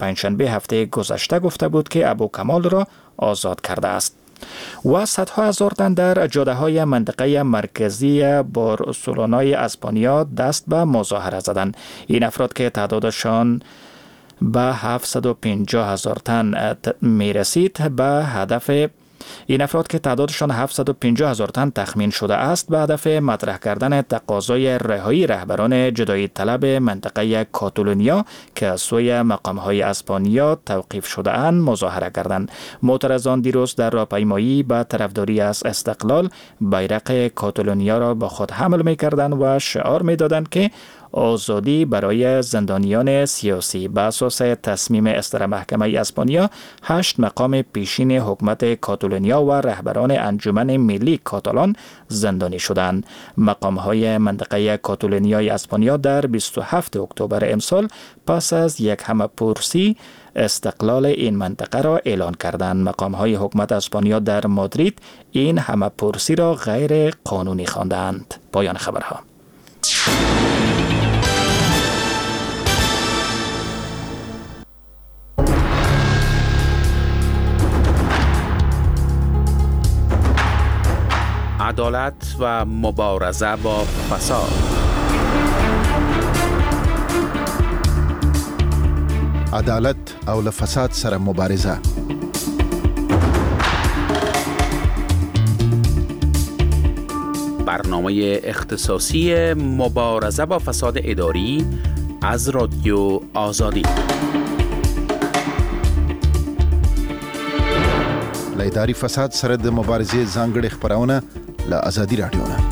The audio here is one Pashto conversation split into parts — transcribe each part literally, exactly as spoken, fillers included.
پنجشنبه هفته گذشته گفته بود که ابوکمال را آزاد کرده است. و صدها هزار تن در جاده های منطقه مرکزی بارسلونای اسپانیا دست به مظاهره زدند. این افراد که تعدادشان به هفتصد و پنجاه هزار تن می رسید به هدف این افراد که تعدادشان هفتصد و پنجاه هزار تن تخمین شده است به هدف مطرح کردن تقاضای رهایی رهبران جدایی طلب منطقه کاتالونیا که از سوی مقام‌های اسپانیا توقیف شده اند مظاهره کردند. معترضان دیروز در راهپیمایی به طرفداری از استقلال بیرق کاتالونیا را با خود حمل می‌کردند و شعار می‌دادند که آزادی برای زندانیان سیاسی. به اساس تصمیم اصدر محکمه اسپانیا هشت مقام پیشین حکومت کاتالونیا و رهبران انجمن ملی کاتالان زندانی شدند. مقام‌های منطقه کاتالونیای اسپانیا در بیست و هفتم اکتبر امسال پس از یک همه‌پرسی استقلال این منطقه را اعلان کردند. مقام‌های حکومت اسپانیا در مادرید این همه‌پرسی را غیر قانونی خواندند. پایان خبرها. عدالت و مبارزه با فساد. عدالت او له فساد سره مبارزه. برنامه اختصاصی مبارزه با فساد اداری از رادیو آزادی. له اداري فساد سره د مبارزې ځانګړي خبرونه له آزادي رادیو نه.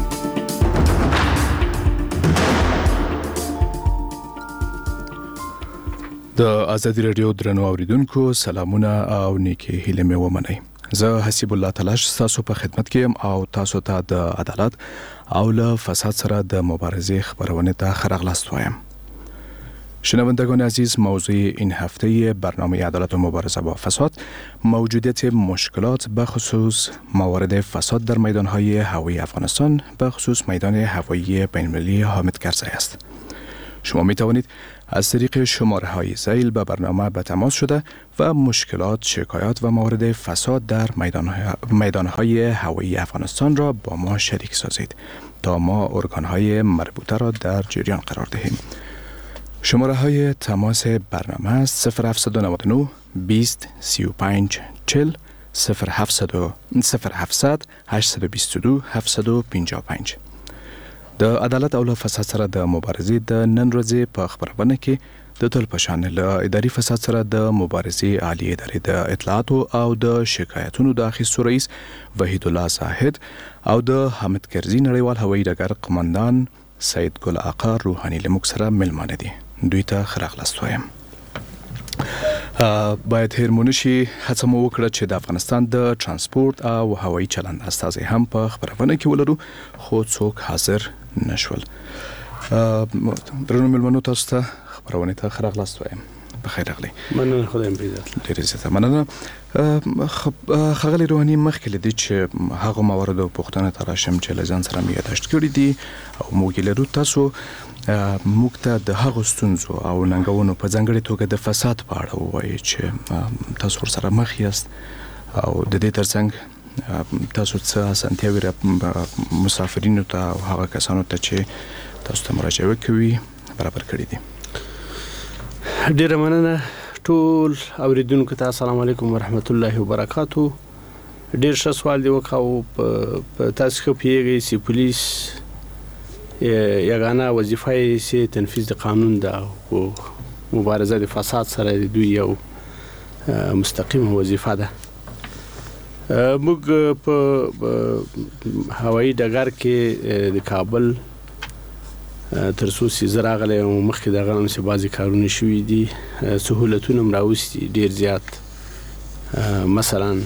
د آزادي رادیو درنو اوریدونکو سلامونه او نیکی هیله مې ومنئ. زه حسیب الله تلاش تاسو په خدمت کې یم او تاسو ته د عدالت او له فساد سره د مبارزې خبرونه ته ښه راغلاست وایم. شنوندگان عزیز، موضوع این هفته برنامه عدالت و مبارزه با فساد موجودیت مشکلات به خصوص موارد فساد در میدانهای هوایی افغانستان به خصوص میدان هوایی بین‌المللی حامد کرزی است. شما می توانید از طریق شماره های ذیل به برنامه به تماس شده و مشکلات، شکایات و موارد فساد در میدانهای هوایی افغانستان را با ما شریک سازید تا ما ارگانهای مربوطه را در جریان قرار دهیم. شماره های تماس برنامه است صفر هفت نه نه بیست سی و پنج چهل صفر هفت صفر هفت هشت دو دو هفت پنج پنج. د عدالت او فساد سره د مبارزې د نن ورځې په خبرونه کې د تل پشان له اداري فساد سره د مبارزې عالی ادارې د اطلاعات او د شکایتونو د اخیستو رئیس وحید الله زاهد او د حامد کرزی نړیوال هوایي ډګر قومندان سید ګل آقا روحانی له موږ سره ملمانه دي. دوی ته ښه راغلاست وایم. باید هیرمونه شي هڅه مو وکړه چې د افغانستان د ترانسپورت او هوایي چلند استازي هم په خبرونه کې ولرو خو څوک حاضر نشول. درنو ملمنو تاسو ته خبرونه ته ښه راغلاست وایم. بخیر راغلی. مننه خدای مو عزت. ډیر زیاته مننه. خغلی روحانی مخکې لدی چې هغه موارد او پوښتنه تراشم چې لزان سره مې یاداشت کړی دي او موږ لرو تاسو موږ ته د هغو ستونزو او ننګونو په ځانګړې توګه د فساد په اړه ووایي چې تاسو ورسره مخ یاست او د دې ترڅنګ تاسو څه اسانتیاوې مسافرینو ته او هغه کسانو ته چې تاسو ته مراجعه کوي برابر کړی دي. ډیره مننه ټول اوریدونکو ته السلام علیکم ورحمت الله وبرکاتو. ډیر ښه سوال دی وکاو. په تاسو خو پیږي چې پولیس یگانه وظیفه یې چې تنفیذ د قانون ده او مبارزه د فساد سره د دوی یو مستقیم وظیفه ده. موږ په هوایي ډګر کې د کابل تر څو چې زراغله او مخکې دغه هم چې بعضی کارونه شوي دي سهولتونه مراوستي ډیر زیات. مثلا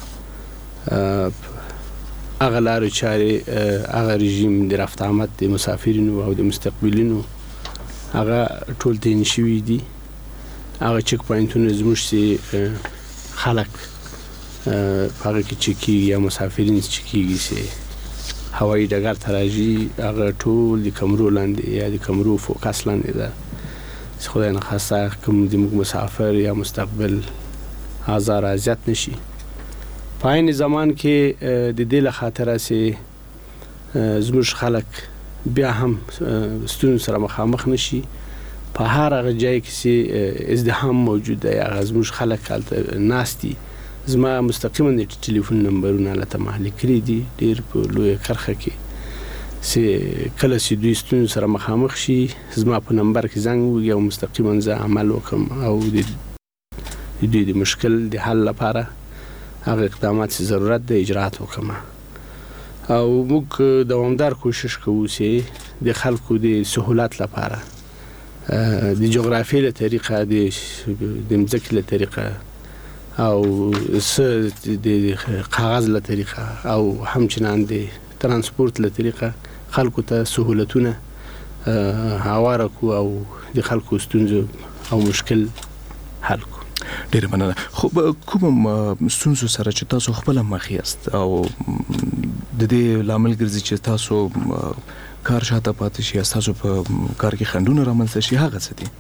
هغه لارې چارې هغه رژیم د رفت آمد د مسافرینو او د مستقبلینو هغه ټول تعیین شوي دي. هغه چک پوینټونه زموږ چې خلک په هغه کې چکیږي یا مسافرین چکیږي چې هوایي ډګر ته راځي هغه ټول د کمرو لاندې یا د کمرو فوکس لاندې ده خدای نخواسته کوم زموږ مسافر یا مستقبل آزار اذیت نشي. په عین زمان کې د دې له خاطره سي زموږ خلک بیا هم ستونزو سره مخامخ نشي. په هر هغه ځای کې چې ازدحام موجود دی هغه زموږ خلک هلته ناست دي. زما مستقیما د ټلیفون نمبرونه هلته ما لیکلي دي ډېر په لویه کرښه کې چې کله چې دوی ستونزو سره مخامخ شي زما په نمبر کې زنګ ووهي او مستقیما زه عمل وکړم او د دوی د مشکل د حل لپاره هغه اقدامات چې ضرورت دی اجرات وکړم. او موږ دوامدار کوشش کوو چې د خلکو د سهولت لپاره د جغرافیې له طریقه د مځکې له طریقه او د کاغذ له طریقه او همچنان د ترانسپورت له طریقه خلکو ته سهولتونه هواره کو او د خلکو ستونزو او مشکل حل کو. ډېر مننه. خو کوم ستونزو سره چې تاسو خپل مخ یاست او د دې لامل ګرځي چې تاسو کار شاته پاتې شي، تاسو په کار کې خنډونه رامنځته شي، هغه څه دي؟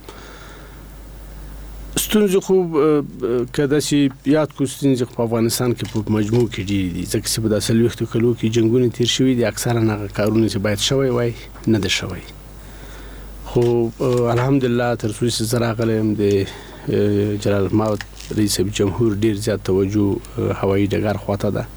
ستونزې خو کله چې یاد کو ستونزې په افغانستان کې په مجموع کې ډېرې دي ځکه چې په داسې څلوېښتو کلو کې جنګونه تیر شوي دي. اکثرا هغه کارونه چې باید شوی وای نه ده شوی. خو الحمدلله تر څو چې زه راغلی یم د جلال الموت رئیس جمهور ډېر زیات توجه هوایي ډګر خواته ده.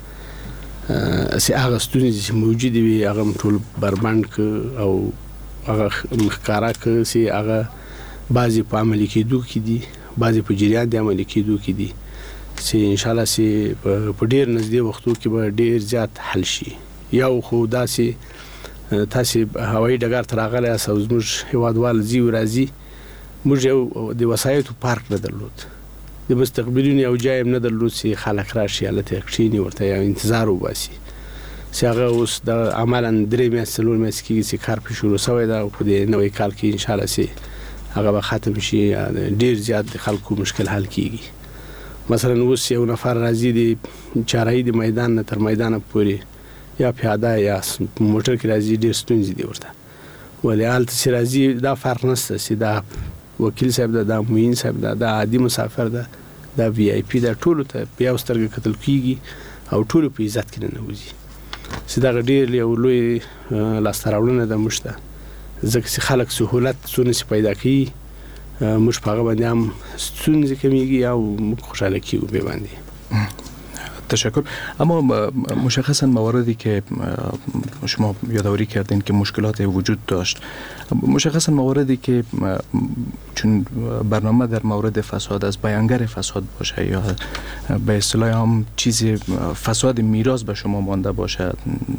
چې هغه ستونزې چې موجودې وي هغه هم ټول بربنډ کړه او هغه ښکاره کړه چې هغه بعضې په عملي کېدو کې دي، بعضې په جریان د عملي کېدو کې دي چې انشاءالله چې په ډېر نږدې وختو کې به ډېر زیات حل شي. یو خو داسې تاسې هوایي ډګر ته راغلی یاست او زموږ هېوادوال ځي او راځي، موږ یو د وسایطو پارک نه درلود، د مستقبلینو یو ځای هم نه درلود چې خلک راشي هلته کښېني ورته یا انتظار وباسي. چې هغه اوس د عملا درې میاشتې څلور میاشتې کېږي چې کار پرې شروع شوی ده او په دې نوی کال کې انشاءالله چې هغه به ختم شي. ډېر زیات د خلکو مشکل حل کېږي. مثلا اوس یو نفر راځي د چارهایي د میدان نه تر میدانه پورې یا پیاده یا موټر کې راځي، ډېر ستونزې دي ورته. ولې هلته چې راځي دا فرق نشته چې دا وکیل صاحب ده، دا معین صاحب ده، دا عادي مسافر ده، دا وی آی پی ده، ټولو ته په یو سترګه کتل کېږي او ټولو په عزت کې ننوځي. چې دغه ډېر یو لوی لاسته راوړنه ده موږ ته، ځکه چې خلک سهولت څونه چې پیدا کوي موږ په هغه باندې هم ستونزې کمیږي او موږ خوشحاله کیږو به باندې. تشکر. اما مشخصا مواردی که شما یادآوری کردین که مشکلات وجود داشت، مشخصا مواردی که چون برنامه در مورد فساد از بیانگر فساد باشه یا به اصطلاح هم چیزی فساد میراث به شما مانده باشه،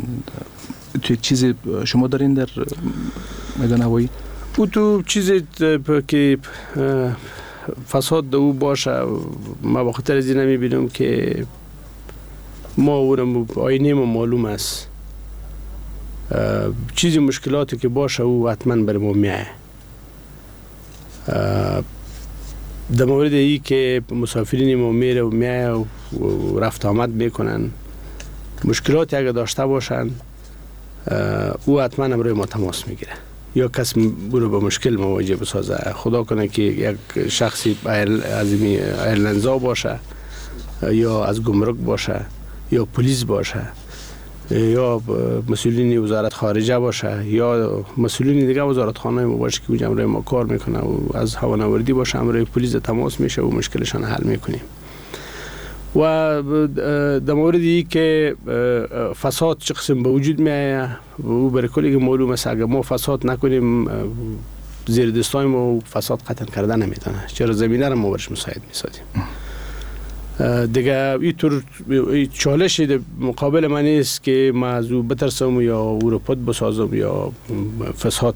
تو چیزی شما دارین در میدان هوایی؟ او تو چیزی که فساد او باشه ما به خاطر از این میبینم که ما اونم آینه ما معلوم است، چیزی مشکلاتی که باشه او حتما بر ما میایه. در مورد ای که مسافرین ما میره و میایه و رفت آمد میکنن، مشکلاتی اگر داشته باشن او حتما برای ما تماس میگیره یا کس برو به مشکل مواجه بسازه. خدا کنه که یک شخصی از ایرلندزا باشه یا از گمرک باشه یا پلیس باشه یا مسئولین وزارت خارجه باشه یا مسئولین دیگه وزارت خانه ما باشه که اونجا امروی ما کار میکنه و از هوانوردی باشه امروی پلیس تماس میشه و مشکلشان حل میکنیم. و در موردی که فساد چه قسم به وجود میایه و برای کلی که معلوم است اگر ما فساد نکنیم زیر دستای ما فساد قطعا کرده نمیتونه، چرا زمینه را ما برش مساعد میسازیم. دیگه اینطور چالشی در مقابل من نیست که ما از او بترسم یا او رو پد بسازم یا فساد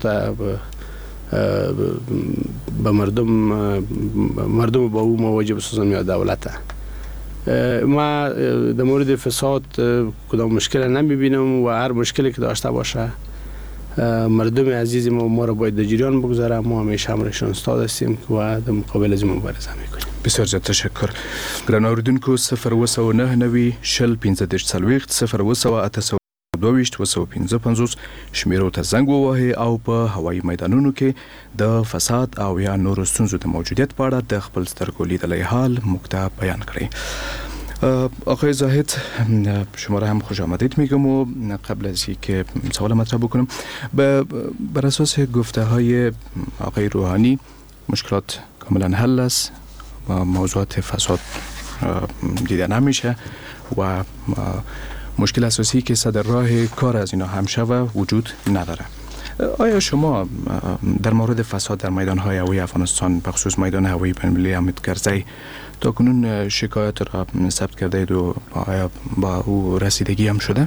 به مردم مردم با او مواجه بسازم یا دولت. ما در مورد فساد کدام مشکل نمیبینم و هر مشکلی که داشته باشه مردم عزیز ما ما رو باید در جریان بگذاره. ما همیشه همراهشان استاد هستیم و در مقابل از مبارزه میکنیم. بسیار زیاد تشکر. ګران اوریدونکو صفر اوه سوه نهه نوي شل پنځه دېرش څلوېښت صفر اوه سوه اته سوه دویشت و سو پنځه پنځوس شمیرو ته زنګ ووهي او په هوایي میدانونو کې د فساد او یا نورو ستونزو د موجودیت په اړه د خپل سترګو لیدلی حال موږ ته بیان کړی. آقای زاهد شما را هم خوش آمدید میگم و قبل از اینکه سوال مطرح بکنم بر اساس گفته های آقای روحانی مشکلات کاملا حل است و موضوعات فساد دیده نمیشه و مشکل اساسی که صدر راه کار از اینا هم شوه وجود نداره. آیا شما در مورد فساد در میدان‌های هوایی افغانستان به خصوص میدان هوایی بین‌المللی حامد کرزی تا کنون شکایت را ثبت کرده اید و آیا با او رسیدگی هم شده؟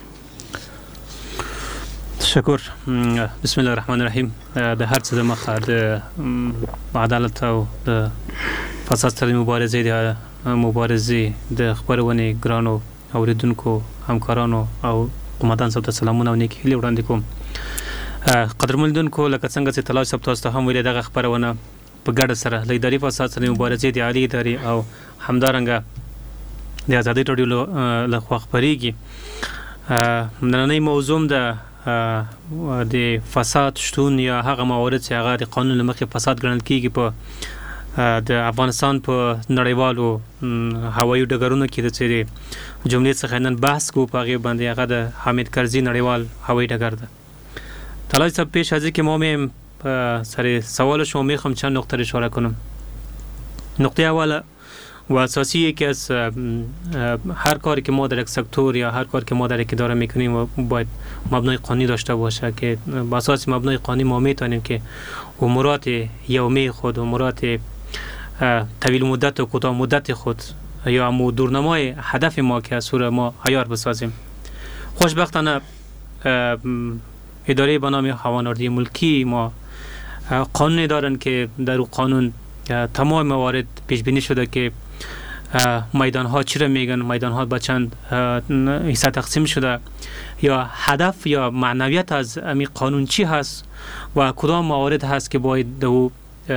تشکر. بسم الله الرحمن الرحیم. د هر څه د مخه د عدالت او د فساد سره مبارزه د مبارزه د خبرونه ګرانو اوریدونکو همکارانو او قومندان صاحب ته سلامونه او نیک هیلې وړاندې کوم. قدرمنولیدونکو لکه څنګه چې تلاش صاحب تاسو ته هم ویلي دغه خبرونه په ګډه سره د اداري فساد سره مبارزې د عالی ادارې او همدارنګه د ازادي راډیو له خوا خپرېږي. نننۍ موضوع د د فساد شتون یا هغه موارد چې هغه د قانون له مخې فساد ګڼل کېږي په د افغانستان په نړیوالو هوایي ډګرونو کې د څه جملې څخه نن بحث کوو په هغې باندې هغه د حامد کرزي نړیوال هوایي ډګر ده. تلاش صاحب پیش از اینکه ما میم سر سوال شما میخوام چند نقطه رو اشاره کنم. نقطه اول و اساسی که از هر کاری که ما در یک سکتور یا هر کاری که ما در یک اداره میکنیم باید مبنای قانونی داشته باشه که با اساس مبنای قانونی ما میتونیم که امورات یومی خود، امورات طویل مدت و کوتاه مدت خود یا امو دورنمای هدف ما که از سوره ما عیار بسازیم. خوشبختانه اداره به نام هوانوردی ملکی ما قانونی دارن که در اون قانون تمام موارد پیش بینی شده که میدان ها چی را میگن، میدان ها با چند حصه تقسیم شده یا هدف یا معنویت از امی قانون چی هست و کدام موارد هست که باید دو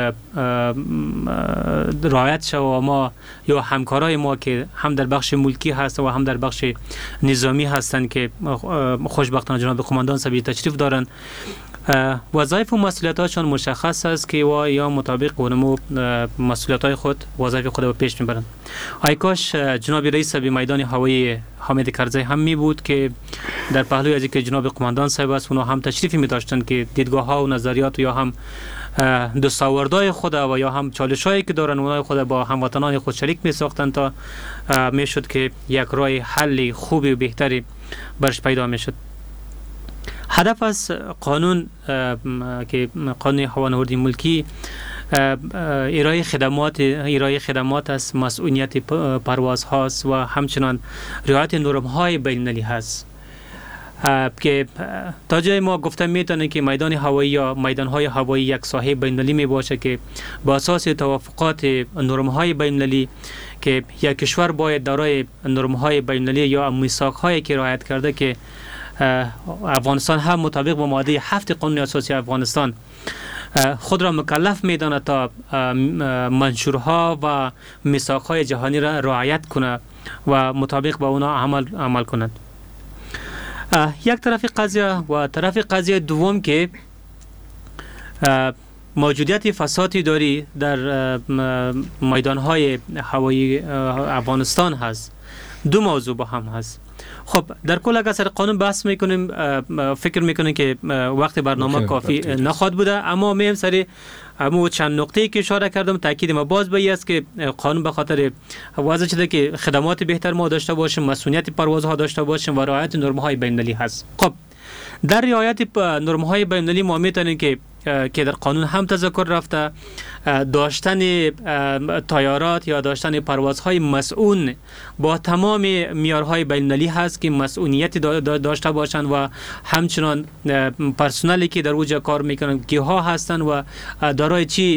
رعایت شود و ما یا همکارای ما که هم در بخش ملکی هست و هم در بخش نظامی هستند که خوشبختانه جناب قماندان صاحب تشریف دارن وظایف و مسئولیتاشون مشخص است که و یا مطابق اونمو مسئولیت‌های خود وظایف خود رو پیش میبرن. ای کاش جناب رئیس به میدان هوایی حامد کرزی هم می بود که در پهلوی از اینکه جناب قماندان صاحب است اونا هم تشریفی می داشتن که دیدگاه ها و نظریات یا هم دستاوردهای خود و یا هم چالش‌هایی که دارن اونها خود با هموطنان خود شریک می ساختن تا می شد که یک راه حل خوبی و بهتری برش پیدا می شد. هدف از قانون که قانون هوانوردی ملکی ارائه خدمات ارائه خدمات است، مسئولیت پرواز هاست و همچنان رعایت نرم های بین المللی هست که تا جای ما گفته میتونه که میدان هوایی یا میدان های هوایی یک ساحه بین المللی می باشه که با اساس توافقات نرم های بین المللی که یک کشور باید دارای نرم های بین المللی یا میثاق هایی که رعایت کرده که افغانستان هم مطابق با ماده هفت قانون اساسی افغانستان خود را مکلف میدانه تا منشورها و میثاقهای جهانی را رعایت کنه و مطابق با اونا عمل عمل کند. یک طرف قضیه و طرف قضیه دوم که موجودیت فسادی داری در میدانهای هوایی افغانستان هست. دو موضوع با هم هست. خب در کل اگر سر قانون بحث میکنیم فکر میکنیم که وقت برنامه کافی نخواهد بوده، اما میم سری اما چند نقطه‌ای که اشاره کردم تاکید ما باز به است که قانون به خاطر واضح شده که خدمات بهتر ما داشته باشیم، مسئولیت پروازها داشته باشیم و رعایت نرم‌های بین‌المللی هست. خب در رعایت نرم‌های بین‌المللی ما میتونیم که که در قانون هم تذکر رفته داشتن طیارات یا داشتن پروازهای مسئول با تمام معیارهای بین‌المللی هست که مسئولیت داشته باشند و همچنان پرسنلی که در اوجا کار میکنن کیها هستند و دارای چی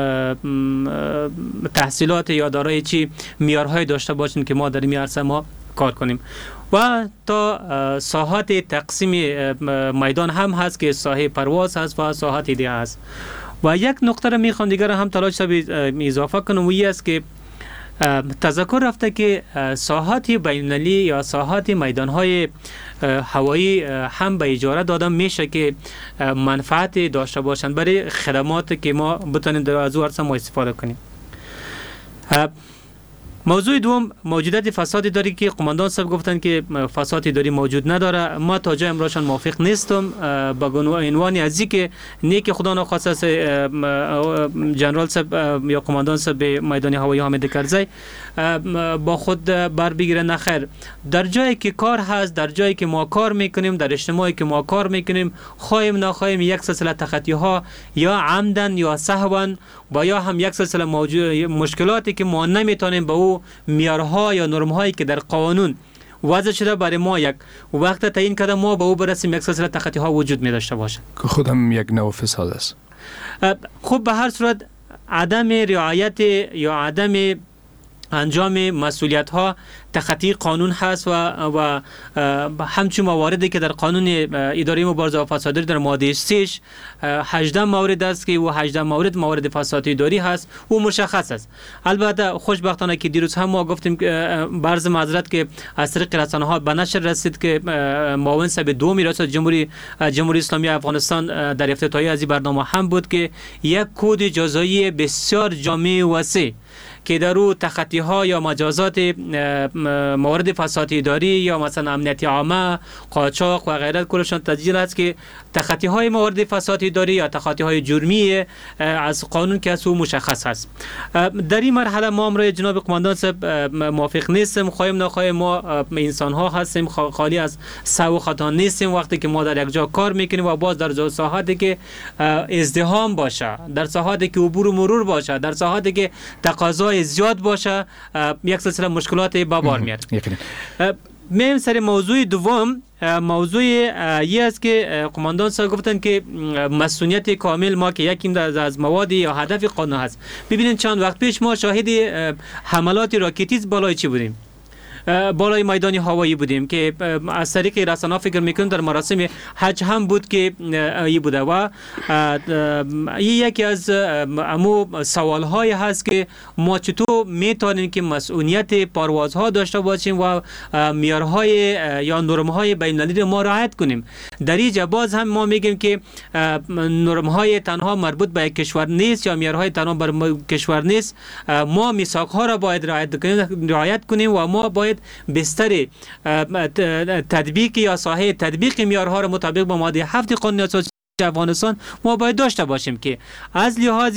تحصیلات یا دارای چی معیارهای داشته باشند که ما در این عرصه ما کار کنیم. و تا ساحات تقسیم میدان هم هست که ساحه پرواز هست و ساحات دیگه هست. و یک نقطه را میخوام دیگر هم تلاش سبی اضافه کنم و این است که تذکر رفته که ساحات بین‌المللی یا ساحات میدان‌های هوایی هم به اجاره داده میشه که منفعت داشته باشند برای خدمات که ما بتونیم در از او ما استفاده کنیم. موضوع دوم موجودیت فساد اداری که قماندان صاحب گفتن که فساد اداری موجود نداره. ما تا جای امروزشان موافق نیستم با عنوان از اینکه نیک خدا نخواسته جنرال صاحب یا قماندان صاحب میدان هوایی حامد کرزی با خود بر بگیره. نخیر، در جایی که کار هست، در جایی که ما کار میکنیم، در اجتماعی که ما کار میکنیم، خواهیم نخواهیم یک سلسله تخطی ها یا عمدن یا سهوا با یا هم یک سلسله مشکلاتی که ما نمیتونیم به او معیارها یا نرم‌هایی که در قانون وضع شده برای ما یک وقت تعیین کرده ما به او برسیم، یک سلسله تخطی ها وجود می داشته باشه که خودم یک نوع فساد است. خب به هر صورت عدم رعایت یا عدم انجام مسئولیت ها تخطی قانون هست و و همچون مواردی که در قانون اداره مبارزه با فساد در ماده سه هجده مورد است که و هجده مورد موارد فساد اداری هست و مشخص است. البته خوشبختانه که دیروز هم ما گفتیم که برز معذرت که از طریق رسانه ها به نشر رسید که معاون صاحب دوم ریاست جمهوری جمهوری اسلامی افغانستان در افتتاحیه از این برنامه هم بود که یک کد جزایی بسیار جامع و وسیع که در او تخطی ها یا مجازات موارد فساد اداری یا مثلا امنیتی عامه، قاچاق و غیره کلشان تسجیل است که تخطی های موارد فساد اداری یا تخطی های جرمی از قانون که از او مشخص است. در این مرحله ما امروز جناب قماندان صاحب موافق نیستیم. خواهیم نخواهیم ما انسان ها هستیم، خالی از سهو و خطا نیستیم. وقتی که ما در یک جا کار میکنیم و باز در ساحاتی که ازدحام باشه، در ساحاتی که عبور و مرور باشه، در ساحاتی که تقاضای زیاد باشه، یک سلسله مشکلات به بار میاد. میم سر موضوع دوم، موضوع یه است که قماندان صاحب گفتن که مسئولیت کامل ما که یکیم از مواد یا هدف قانون هست. ببینید چند وقت پیش ما شاهد حملات راکتی بالای چی بودیم؟ بالای میدان هوایی بودیم که از طریق رسانه فکر میکنم در مراسم حج هم بود که ای بوده و این یکی از امو سوال های هست که ما چطور میتونیم که مسئولیت پروازها داشته باشیم و معیارهای یا نرم‌های بین‌المللی ما رعایت کنیم. در اینجا باز هم ما میگیم که نرم‌های تنها مربوط به یک کشور نیست یا معیارهای تنها بر کشور نیست. ما میثاق‌ها را باید رعایت کنیم و ما باید بستر تطبیق یا ساحه تطبیق معیارها را مطابق با ماده هفت قانون اساسی افغانستان ما باید داشته باشیم که از لحاظ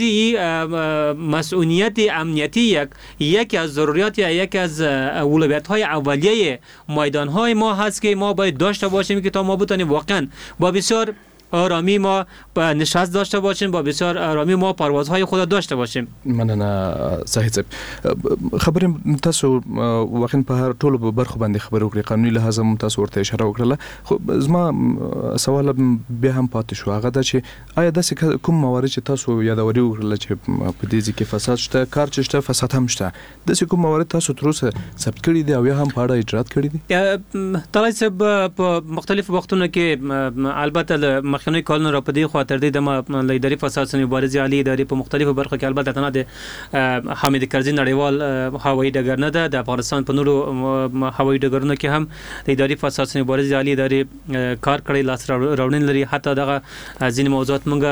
مسئولیت امنیتی یک یکی از ضروریات یا یکی از اولویت‌های اولیه میدان‌های ما هست که ما باید داشته باشیم که تا ما بتونیم واقعا با بسیار آرامی ما نشست داشته باشیم، با بسیار آرامی ما پروازهای خود داشته باشیم. مننه زاهد صاحب. خبرم تاسو واقعا په هر ټولو برخو باندې خبرو کړې، قانوني لحاظ هم تاسو ورته اشاره وکړه. خو زما سوال بیا هم پاتې شو، هغه دا چې آیا داسې کوم موارد چې تاسو یادوري وکړل چې په دې ځکه فساد شته، کار چې شته، فساد هم شته، داسې کوم موارد تاسو تر اوسه ثبت کړي دي او یا هم په اړه اجرات کړي دي؟ طلای صاحب په مختلفو وختونو کې البته مخکنی کارونه را په دې خاطر دي د ادارې فساد سره مبارزې عالی ادارې په مختلفو برخو کې البته نه د حامد کرزي نړیوال هوایي ډګر نه ده، د افغانستان په نورو هوایي ډګرونو کې هم د ادارې فساد سره مبارزې عالی ادارې کار کړی، لاس راوړنې لري. حتی دغه ځینې موضوعات موږ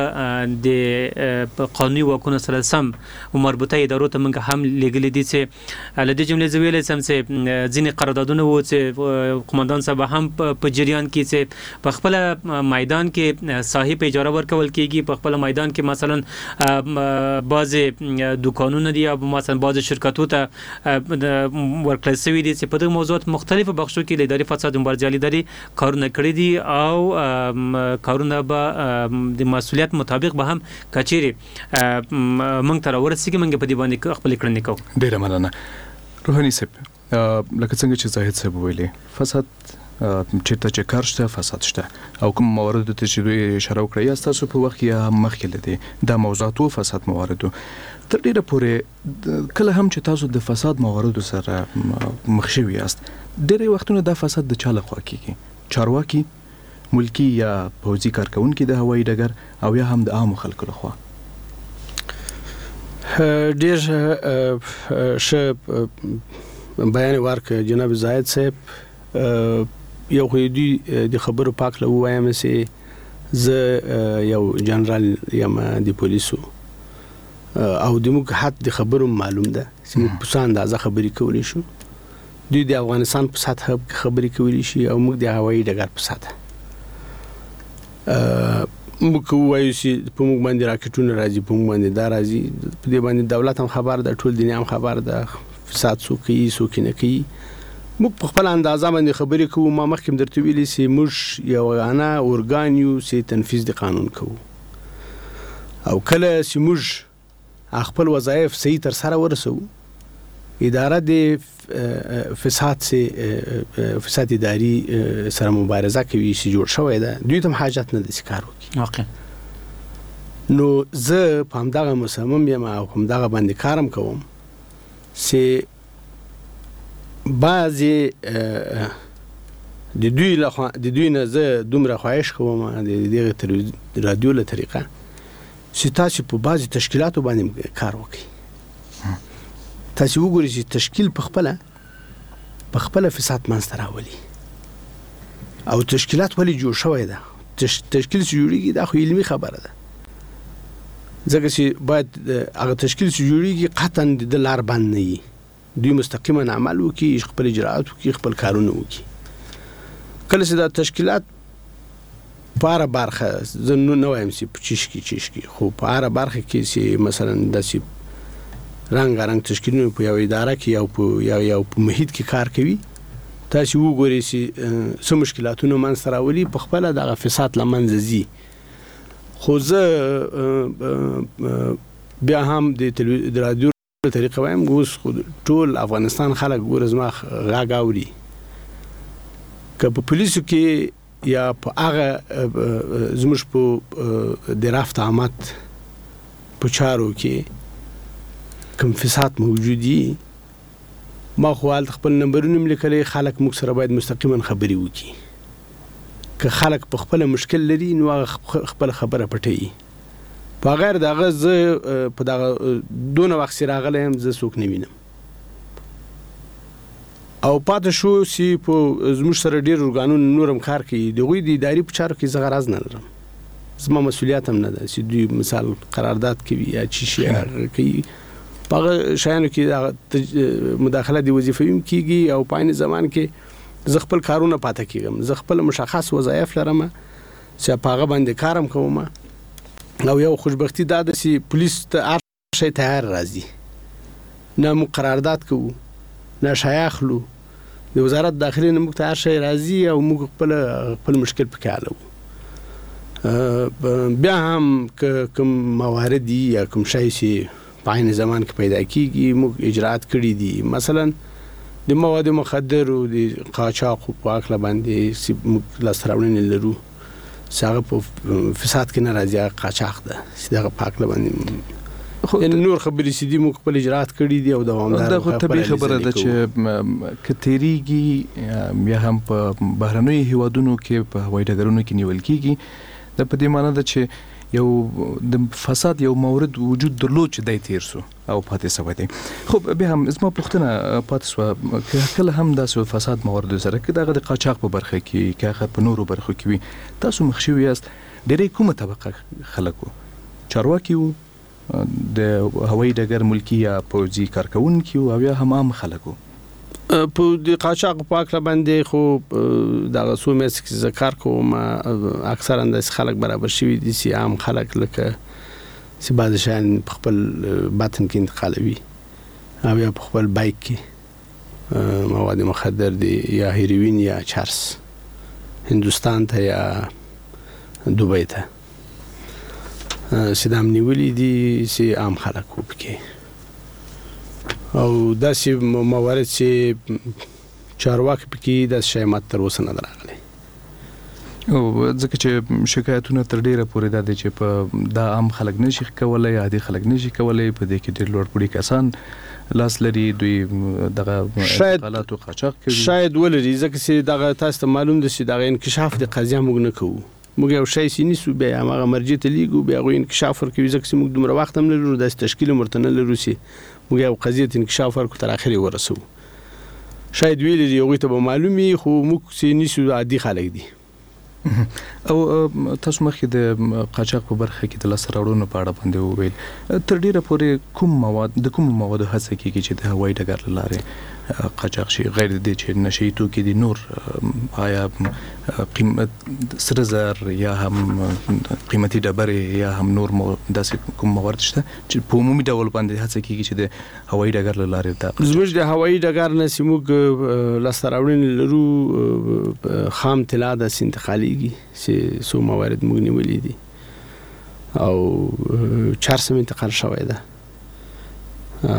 د قانوني واکونو سره سم مربوطه ادارو ته موږ هم لګلې دي چې له دې جملې زه ویلی سم چې ځینې قراردادونه وو چې قماندان صاحب هم په جریان کې چې په خپل میدان کې صاحب اجاره ورکول کیږي، په خپل میدان کې مثلا بعض دکانونه دي یا مثلا بعض شرکتو ته ورکړل شوي دي چې په دغه موضوعات مختلفو بخشو کې د ادارې فساد مبارزې عالی ادارې کارونه کړي دي او کارونه به د مسؤلیت مطابق به هم کچېرې موږ ته راورسېږي، موږ په دې باندې خپلې کړنې کوو. ډېره مننه. روحاني صاحب، لکه څنګه چې زاهد صاحب ویلي، فساد چیرته چې کار شته فساد شته او کوم موارد ته چې دوی اشاره وکړه یا تاسو په وخت کې مخکې لدی د موضوعاتو فساد مواردو تر ډیره پورې کله هم چې تاسو د فساد مواردو سره مخ شوي یاست، ډیره وختونه دا فساد د چا لخوا کیږي؟ چارواکي، ملکی یا پوځي کارکونکي د هوایي ډګر او یا هم د عامو خلکو لخوا؟ ډیر ښه بیان ورک جناب زاهد صاحب. یو خو دې د خبرو پاک له وایم سي زه یو جنرال یم د پولیسو او د موږ حد د خبرو معلوم ده چې موږ په څه اندازه خبرې کولی شو. دوی د افغانستان په سطح خبرې کولی شي او موږ د هوایي ډګر په سطح موږ وایو چې په موږ باندې راکټونه راځي، په موږ باندې دا راځي، په دې باندې دولت هم خبر ده، ټول دنیا هم خبر ده، فساد څوک کوي څوک نه کوي. موږ په خپل اندازه باندې خبرې کوو. ما مخکې درته ویلي چې موږ یو غانا اورګان یو چې تنفیذ د قانون کوو او کله چې موږ خپل وظایف صحیح تر سره ورسو، اداره د فساد سي فساد اداري سره مبارزه کوي چې جوړ شوی ده، دوی ته حاجت نه دي کار وکړي. اوکې نو زه په همدغه مصمم یم او په همدغه باندې کارم کوم چې بعضې د دوی له د دوی نه زه دومره خواهش کوم د دغه رادیو له طریقه چې تاسو په بعضې تشکیلاتو باندې کار وکړئ. تاسو وګورئ چې تشکیل په خپله په خپله فساد منځته راولي او تشکیلات ولې جوړ شوی ده. تشکیل چې جوړېږي دا خو علمي خبره ده، ځکه چې باید هغه تشکیل چې جوړېږي قطعا د لار بند نه وي، دوی مستقیما عمل وکړي، خپل اجراءات وکړي، خپل کارونه وکړي. کله چې دا تشکیلات په هره برخه زه نه وایم چې په چشکي چشکي خو په هره برخه کې چې مثلا داسې رنګارنګ تشکیلونه په یو اداره کې یو په یو یو په محیط کې کار کوي، تاسو وګورئ چې څه مشکلاتونه منځته راولي، په خپله دغه فساد له منځه ځي. خو زه بیا هم د رادیو په طریقه وایم اوس ټول افغانستان خلک ګوره زما غږ اوري، که په پولیسو کې یا په هغه زموږ په د رفت آمد په چارو کې کوم فساد موجودي، ما خو هلته خپل نمبرونه مې لیکلی، خلک موږ سره باید مستقیما خبرې وکړي. که خلک په خپله مشکل لري نو هغه خپله خبره پټوي. په غیر د هغه زه په دغه دونه وخت چې راغلی یم زه څوک نه وینم او پاتې شو چې په زموږ سره ډېر ارګانونه نور هم کار کوي، د هغوی د اداري په چارو کې زه غرض نه لرم، زما مسؤلیت هم نه ده چې دوی مثال قرارداد کوي یا چی شي کوي، په هغه شیانو کې مداخله د وظیفوي هم کېږي او په عین زمان کې زه خپل کارونه پاته کېږم. زه خپل مشخص وظایف لرم چې په هغه باندې کارم کوم او یو خوشبختی دا ده چې پولیس ته هر شی تیار راځي، نه موږ قرارداد کوو نه شی اخلو، د وزارت داخلي نه موږ ته هر شی راځي او موږ خپل خپل مشکل پکې حلوو. بیا هم که کوم موارد دي یا کوم شی چې په عین زمان کې پیدا کېږي موږ اجراءات کړي دي، مثلا د مواد مخدر او د قاچاق په هکله باندې چې موږ لاسته راوړنې لرو چې هغه په فساد کې نه راځي، هغه قاچاق ده چې دغه په هکله باندې نور خبرې چې دي موږ خپل اجراءات کړي دي او دوامدار. دا خو طبیعي خبره ده چې که تیریږي یا هم په بهرنیو هیوادونو کې په هوایي ډګرونو کې نیول کېږي، دا په دې معنی ده چې یو د فساد یو مورد وجود درلود چې دای تیر سو او پاتې سوی دی. خو به هم زما پوښتنه پاتې سو کله هم داسې فساد موارد سره کې دغه د قاچاق په برخه کې که په نورو برخو کې وي، تاسو مخ شوي یاست ډېرې کومه طبقه خلکو چارواکي وو، د هوایي ډګر ملکي یا پوځي کارکوونکي وو او یا هم عام خلکو؟ په د قاچاق په هکله باندې خو دغه څو میاشتې چې زه کار کوم اکثرا داسې خلک برابر شوي دي چې عام خلک لکه چې بعضې شیان په خپل باطن کې انتقالوي او یا په خپل بایک کې مواد مخدر دي یا هیروین یا چرس هندوستان ته یا دوبۍ ته چې دا هم نیولي دي چې عام خلک وو پکې او داسې موارد چې چارواکي پکې داسې شی ماته تر اوسه نه ده راغلی. او ځکه چې شکایتونه تر ډیره پورې دا دي چې په دا عام خلک نشي کولی، عادي خلک نشي کولی، په دې کې ډېر لوړ پوړي کسان لاس لري، دوی دغه انتقالات او قاچاق کوي. شاید ولري ځکه چې دغه تاسو ته معلوم دي چې دغه انکشاف د قضیه موږ نه کوو، موږ یو شی سینې سو بیا هغه مرجع ته لیږو بیا غو انکشاف ورکوي ځکه موږ دومره وخت هم نه لرو د تشکیل مرتنه لرو سي موږ یو قضیه انکشاف ورکو تر اخره ورسو شاید ویل دی یو ته به معلومي خو موږ سینې سو عادي خلک دي او تاسو مخکې د قاچاق په برخه کې د لاسته راوړنو په اړه باندې وویل تر ډیره پورې کوم مواد د کوم مواد هڅه کیږي چې د هوایي ډګر لاره قاچاق شي غیر د چې نشي توکي دي نور آیا قیمت سره زر یا هم قیمتي ډبرې یا هم نور داسې کوم موارد شته چې په عمومي ډول باندې هڅه کیږي چې د هوایي ډګر لاره ته زموږ د هوایي ډګر نه سیموږ لاسته راوړنې لرو خام طلا د انتقاليږي چې سو موارد موږ نیولې دي او چهار سم انتقال شوی ده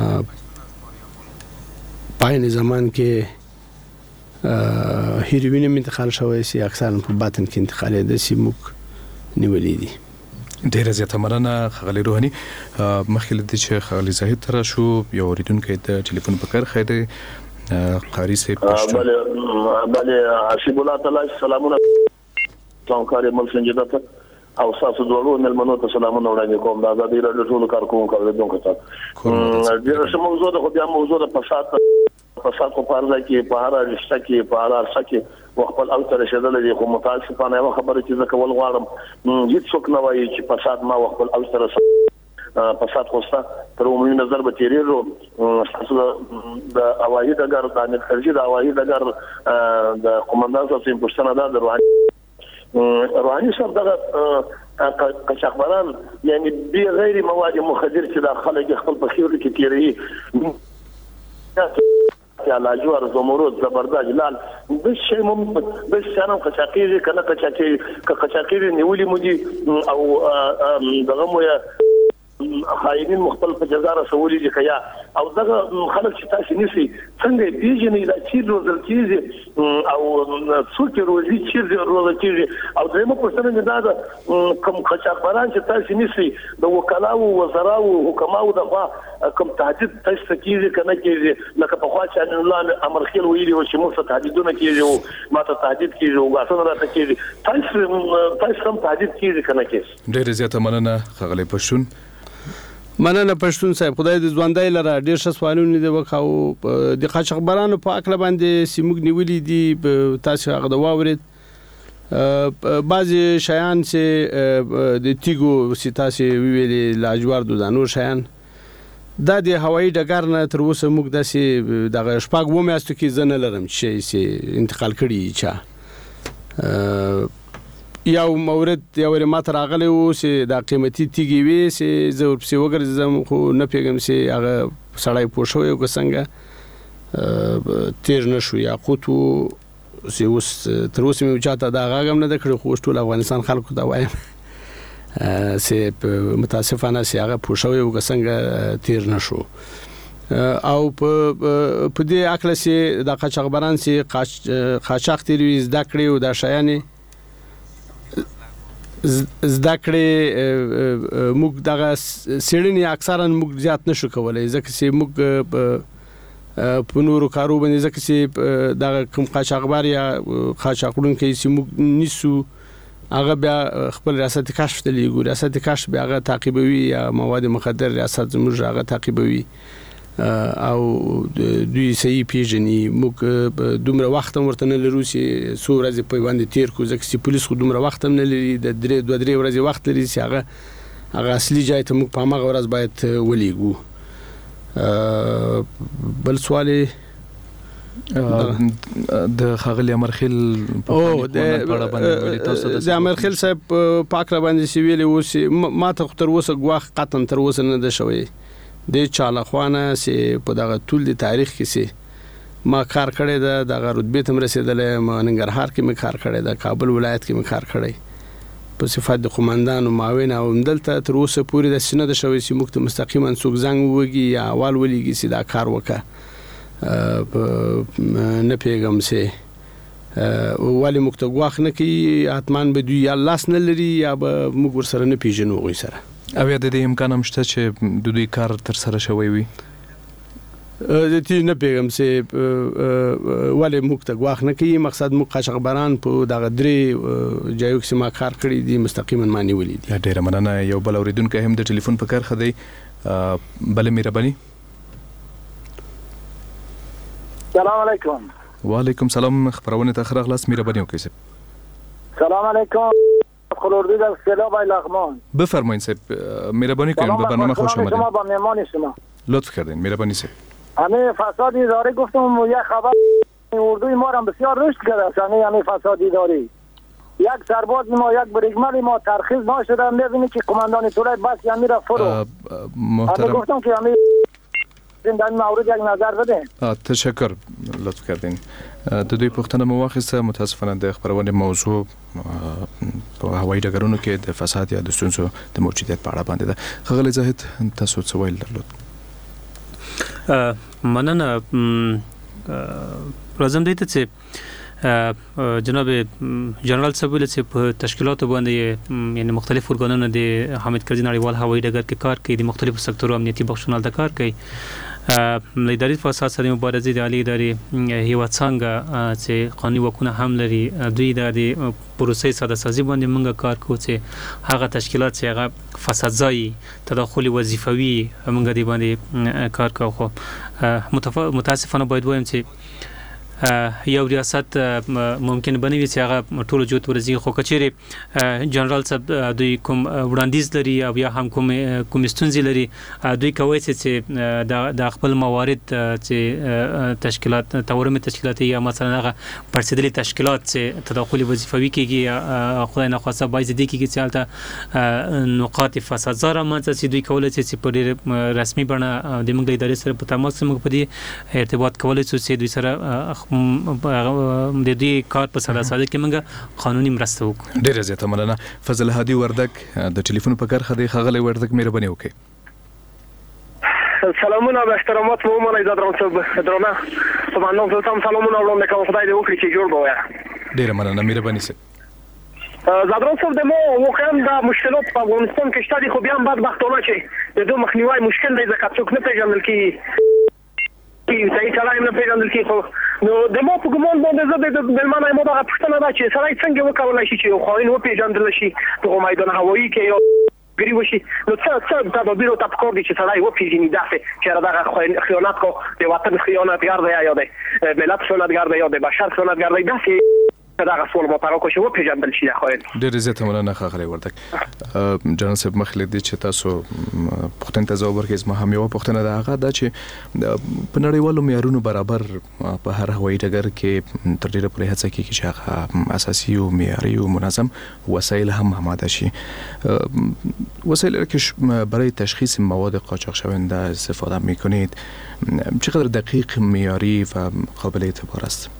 پاین زمان کې هیروین انتقال شوی سي اکثر په باطن کې انتقال دي سي موږ نیولې دي ډیره زیاته مننه خغلی روحاني مخکې د چې خغلی زاهد تر شو یو اوریدونکو د ټلیفون په کار خیر قاری سي پښتو بله بله حسب الله تعالی سلامونه څنګه مل سنجدا او تاسو دوه ملمنو ته سلامونه وړاندې کوم دا د ډیرو ټولو کارکونکو اوریدونکو ته ډیره څه موضوع ده خو بیا موضوع د فساد فساد په پارځه کې په هر رشته کې په هر څه کې خپل او تر شدل دي خو متاسفانه یو خبره چې زکه ول غواړم هیڅ څوک نه وایي چې فساد ما خپل او تر فساد خوسته تر عمومي نظر به تیریږي تاسو د هوایي ډګر د امریکایي د هوایي ډګر د قومندان صاحب په پښتنه دا روحاني روحاني صاحب دغه قاچاقبران یعنی بی غیر مواد مخدر چې د خلک خپل په خیر کې تیری یا لاجوار زمرد زبرداج لال بس شي مم بس انا قچاقيري کنه قچاقي قچاقيري نیولي مودي او دغه مو خاينين مختلف جزا رسولي دي کیا او دغه خلک چې تاسو نسی څنګه پیژنې دا چې روزل کیږي او څوک روزي چې روزل کیږي او دغه پرسنه دا کوم قچاقبران چې تاسو نسی د وکلاو وزراو حکماو دغه کوم تهدید تاسو کیږي کنه کیږي لکه په خوا چې الله امر خیر ویلي او چې موږ تهدیدونه کیږي او ماته تهدید کیږي او غاښونه راته کیږي تاسو تاسو کوم تهدید کیږي کنه کیږي ډېر زیاته مننه خغلی پښتون مننه پښتون صاحب خدای دې ژوندۍ لره ډیر ښه سوالونه دي وکاو د قاچاقبرانو په اکل باندې سیموږ نیولې دي تاسو هغه د واورید بعضی شیان چې د تیګو سیتاسي ویلې لاجوار د نور شیان دا د هوایي ډګر نه تر اوسه موږ داسې دغه شپږ و میاشتو کې زنه لرم چې سي انتقال کړي چا یو مورد یو مات راغلی و چې د قیمتي تیږي وي چې زه ورپسې وګرځم خو نه پیګم چې هغه سړی پوښوي او څنګه تیر نشو یا قوتو چې اوس تر اوسه مې چاته دا غاګم نه د کړو خو ټول افغانستان خلکو دا وایم چې متاسفانه چې هغه پوښوي او څنګه تیر نشو او په په دې اکل چې د قاچاقبران چې قاچاق تیروي زده کړي او دا شایانه زده کړې موږ دغه سړنی اکثرا موږ زیات نشو کولای ځکه چې موږ په نورو کارو باندې ځکه چې دغه کوم قاچاقبر یا قاچاقړونکو چې موږ نیسو هغه بیا خپل ریاست کشف ته لیږو ریاست کشف بیا هغه تعقیبوي یا مواد مخدر ریاست زموږ هغه تعقیبوي او دوی صحیح پیژني موږ دومره وخت هم ورته نه لرو چې څو ورځې په باندې تیر کو ځکه چې پولیس خو دومره وخت هم نه لري د درې دوه درې ورځې وخت لري چې هغه هغه اصلي ځای ته موږ په هغه ورځ باید ولېږو بل سوال د خغلی امرخیل او د امرخیل صاحب پاک را باندې سی ویلي اوس ما ته تر اوسه غواخ قطن تر اوسه نه ده شوی د چالاخوانه سي په دغه ټول د تاریخ کې سي ما کار کړی دا د رتبه تم رسیدلې ما ننګرهار کې مې کار کړی دا کابل ولایت کې مې کار کړی په صفات د قومندان او معاون او دلته تر اوسه پورې د سینه د شوی سي مخ ته مستقیما څوک زنګ وږي یا اول ولېږي سي دا کار وکړه نه پیغام سي ولی مخ ته غواخ نه کی اتمان به دوی یا لاس نه لري یا به موږ سره نه پیژنو غوي سره او یا د دې امکان هم شته چې د دوی کار تر سره شوی وي د دې نه پیغام سي ولې موږ ته غواخ نه کوي مقصد موږ قاشقبران په دغه درې جایو کې ما کار کړی دي مستقیما معنی ولې دي. ډیره مننه. یو بل اوریدونکو هم د ټلیفون په کار خدي بل مهرباني. سلام علیکم. وعلیکم سلام. خبرونه ته خره خلاص مهرباني وکړئ. سلام علیکم. خلوردی در سلام ای لغمان. بفرمایید صاحب مهربانی کنید به برنامه خوش آمدید. شما با مهمان شما. لطف کردین مهربانی صاحب. همه فساد اداری گفتم یک خبر اردوی ما هم بسیار رشد کرده است. همه همه فساد اداری. یک سرباز ما یک بریگمل ما ترخیص نشده میبینی که کماندان طلای بس یعنی را فرو. محترم گفتم که همه در این مورد یک نظر بده. تشکر لطف کردین. د دوی پوښتنه مو واخیسته. متاسفانه د خبرونه موضوع په هوایي ډګرونو کې د فساد یا د ستونزو د موجودیت په اړه باندې ده. ښاغلی زاهد تاسو څه ویل درلود؟ مننه. راځم دې ته چې جناب جنرال صاحب له چې په تشکیلاتو باندې یعنی مختلف ارګانونو د حامد کرزي نړیوال هوایي ډګر کې کار کوي، د مختلفو سکتورو امنیتي بخشونو د کار کوي. د اداري فساد سره مبارزې د عالی ادارې هیواد څنګه چې قانوني واکونه هم لري دوی د پروسې ساده سازي باندې موږ کار کوو چې هغه تشکیلات چې هغه فساد زای تداخل وظیفوي موږ دی باندې کار کوو. خو متاسفانه باید وایم چې یو ریاست ممکن بنوي چې هغه ټول جوت ورزي خو کچېره جنرال صاحب دوی کوم وړاندیز لري او یا هم کوم کوم ستونزې لري دوی کوي چې د خپل موارد چې تشکیلات تورم تشکیلاتي یا مثلا هغه پرسیدلي تشکیلات چې تداخل وظیفوي کیږي خدای نه خواسته باید دې کیږي چې البته نقاط فساد زره مانځي چې دوی کولای شي چې په رسمي بڼه د موږ ادارې سره په تماس موږ په دې ارتباط کولای شو چې دوی سره د دې کار په ساده ساده کې موږ قانوني مرسته وکړو. ډیره زیاته مننه. فضل هادي وردک د ټلیفون په کار خدي خغلی وردک مهرباني وکړئ. سلامونه و احترامات مو مونږ د درون څخه درونه سبحان الله تم سلامونه وړاندې کوم خدای دې وکړي چې جوړ بویا. ډیره مننه مهرباني سي. زادرون صاحب د مو واقعا د مشکلات په افغانستان کې شته دي خو بیا هم بدبختانه چې د دوه مخنیوي مشکل دی ځکه څوک نه پیژندل کیږي. صحیح سلام نه پیژندل کیږي. نو د مو په ګمان باندې زه د بلمانه مو دغه پښتنه ده چې سړی څنګه وکولای شي چې خاين و پیژندل شي په میدان هوایی کې یو ګری وشي. نو څه څه تدابیر او تفکر دي چې سړی و پیژني داسې چې دغه خیانت کو د وطن خیانتګر دی یا د ملت خیانتګر دی یا د بشر خیانتګر دی داسې دغه سوال مو پاره کوشي و پیژندل شي خو ډېر زیات مننه خغلی وردک. جنرال صاحب مخلي دي چې تاسو پښتون ته ځواب ورکړئ. ما هم یو پښتنه ده هغه دا چې په نړیوالو معیارونو برابر په هر هوایي ډګر کې تر ډیره پورې هڅه کیږي چې هغه اساسي او معیاري او منظم وسایل هم آماده شي. وسایل که برای تشخیص مواد قاچاق شونده استفاده میکنید چقدر دقیق، معیاری و قابل اعتبار است؟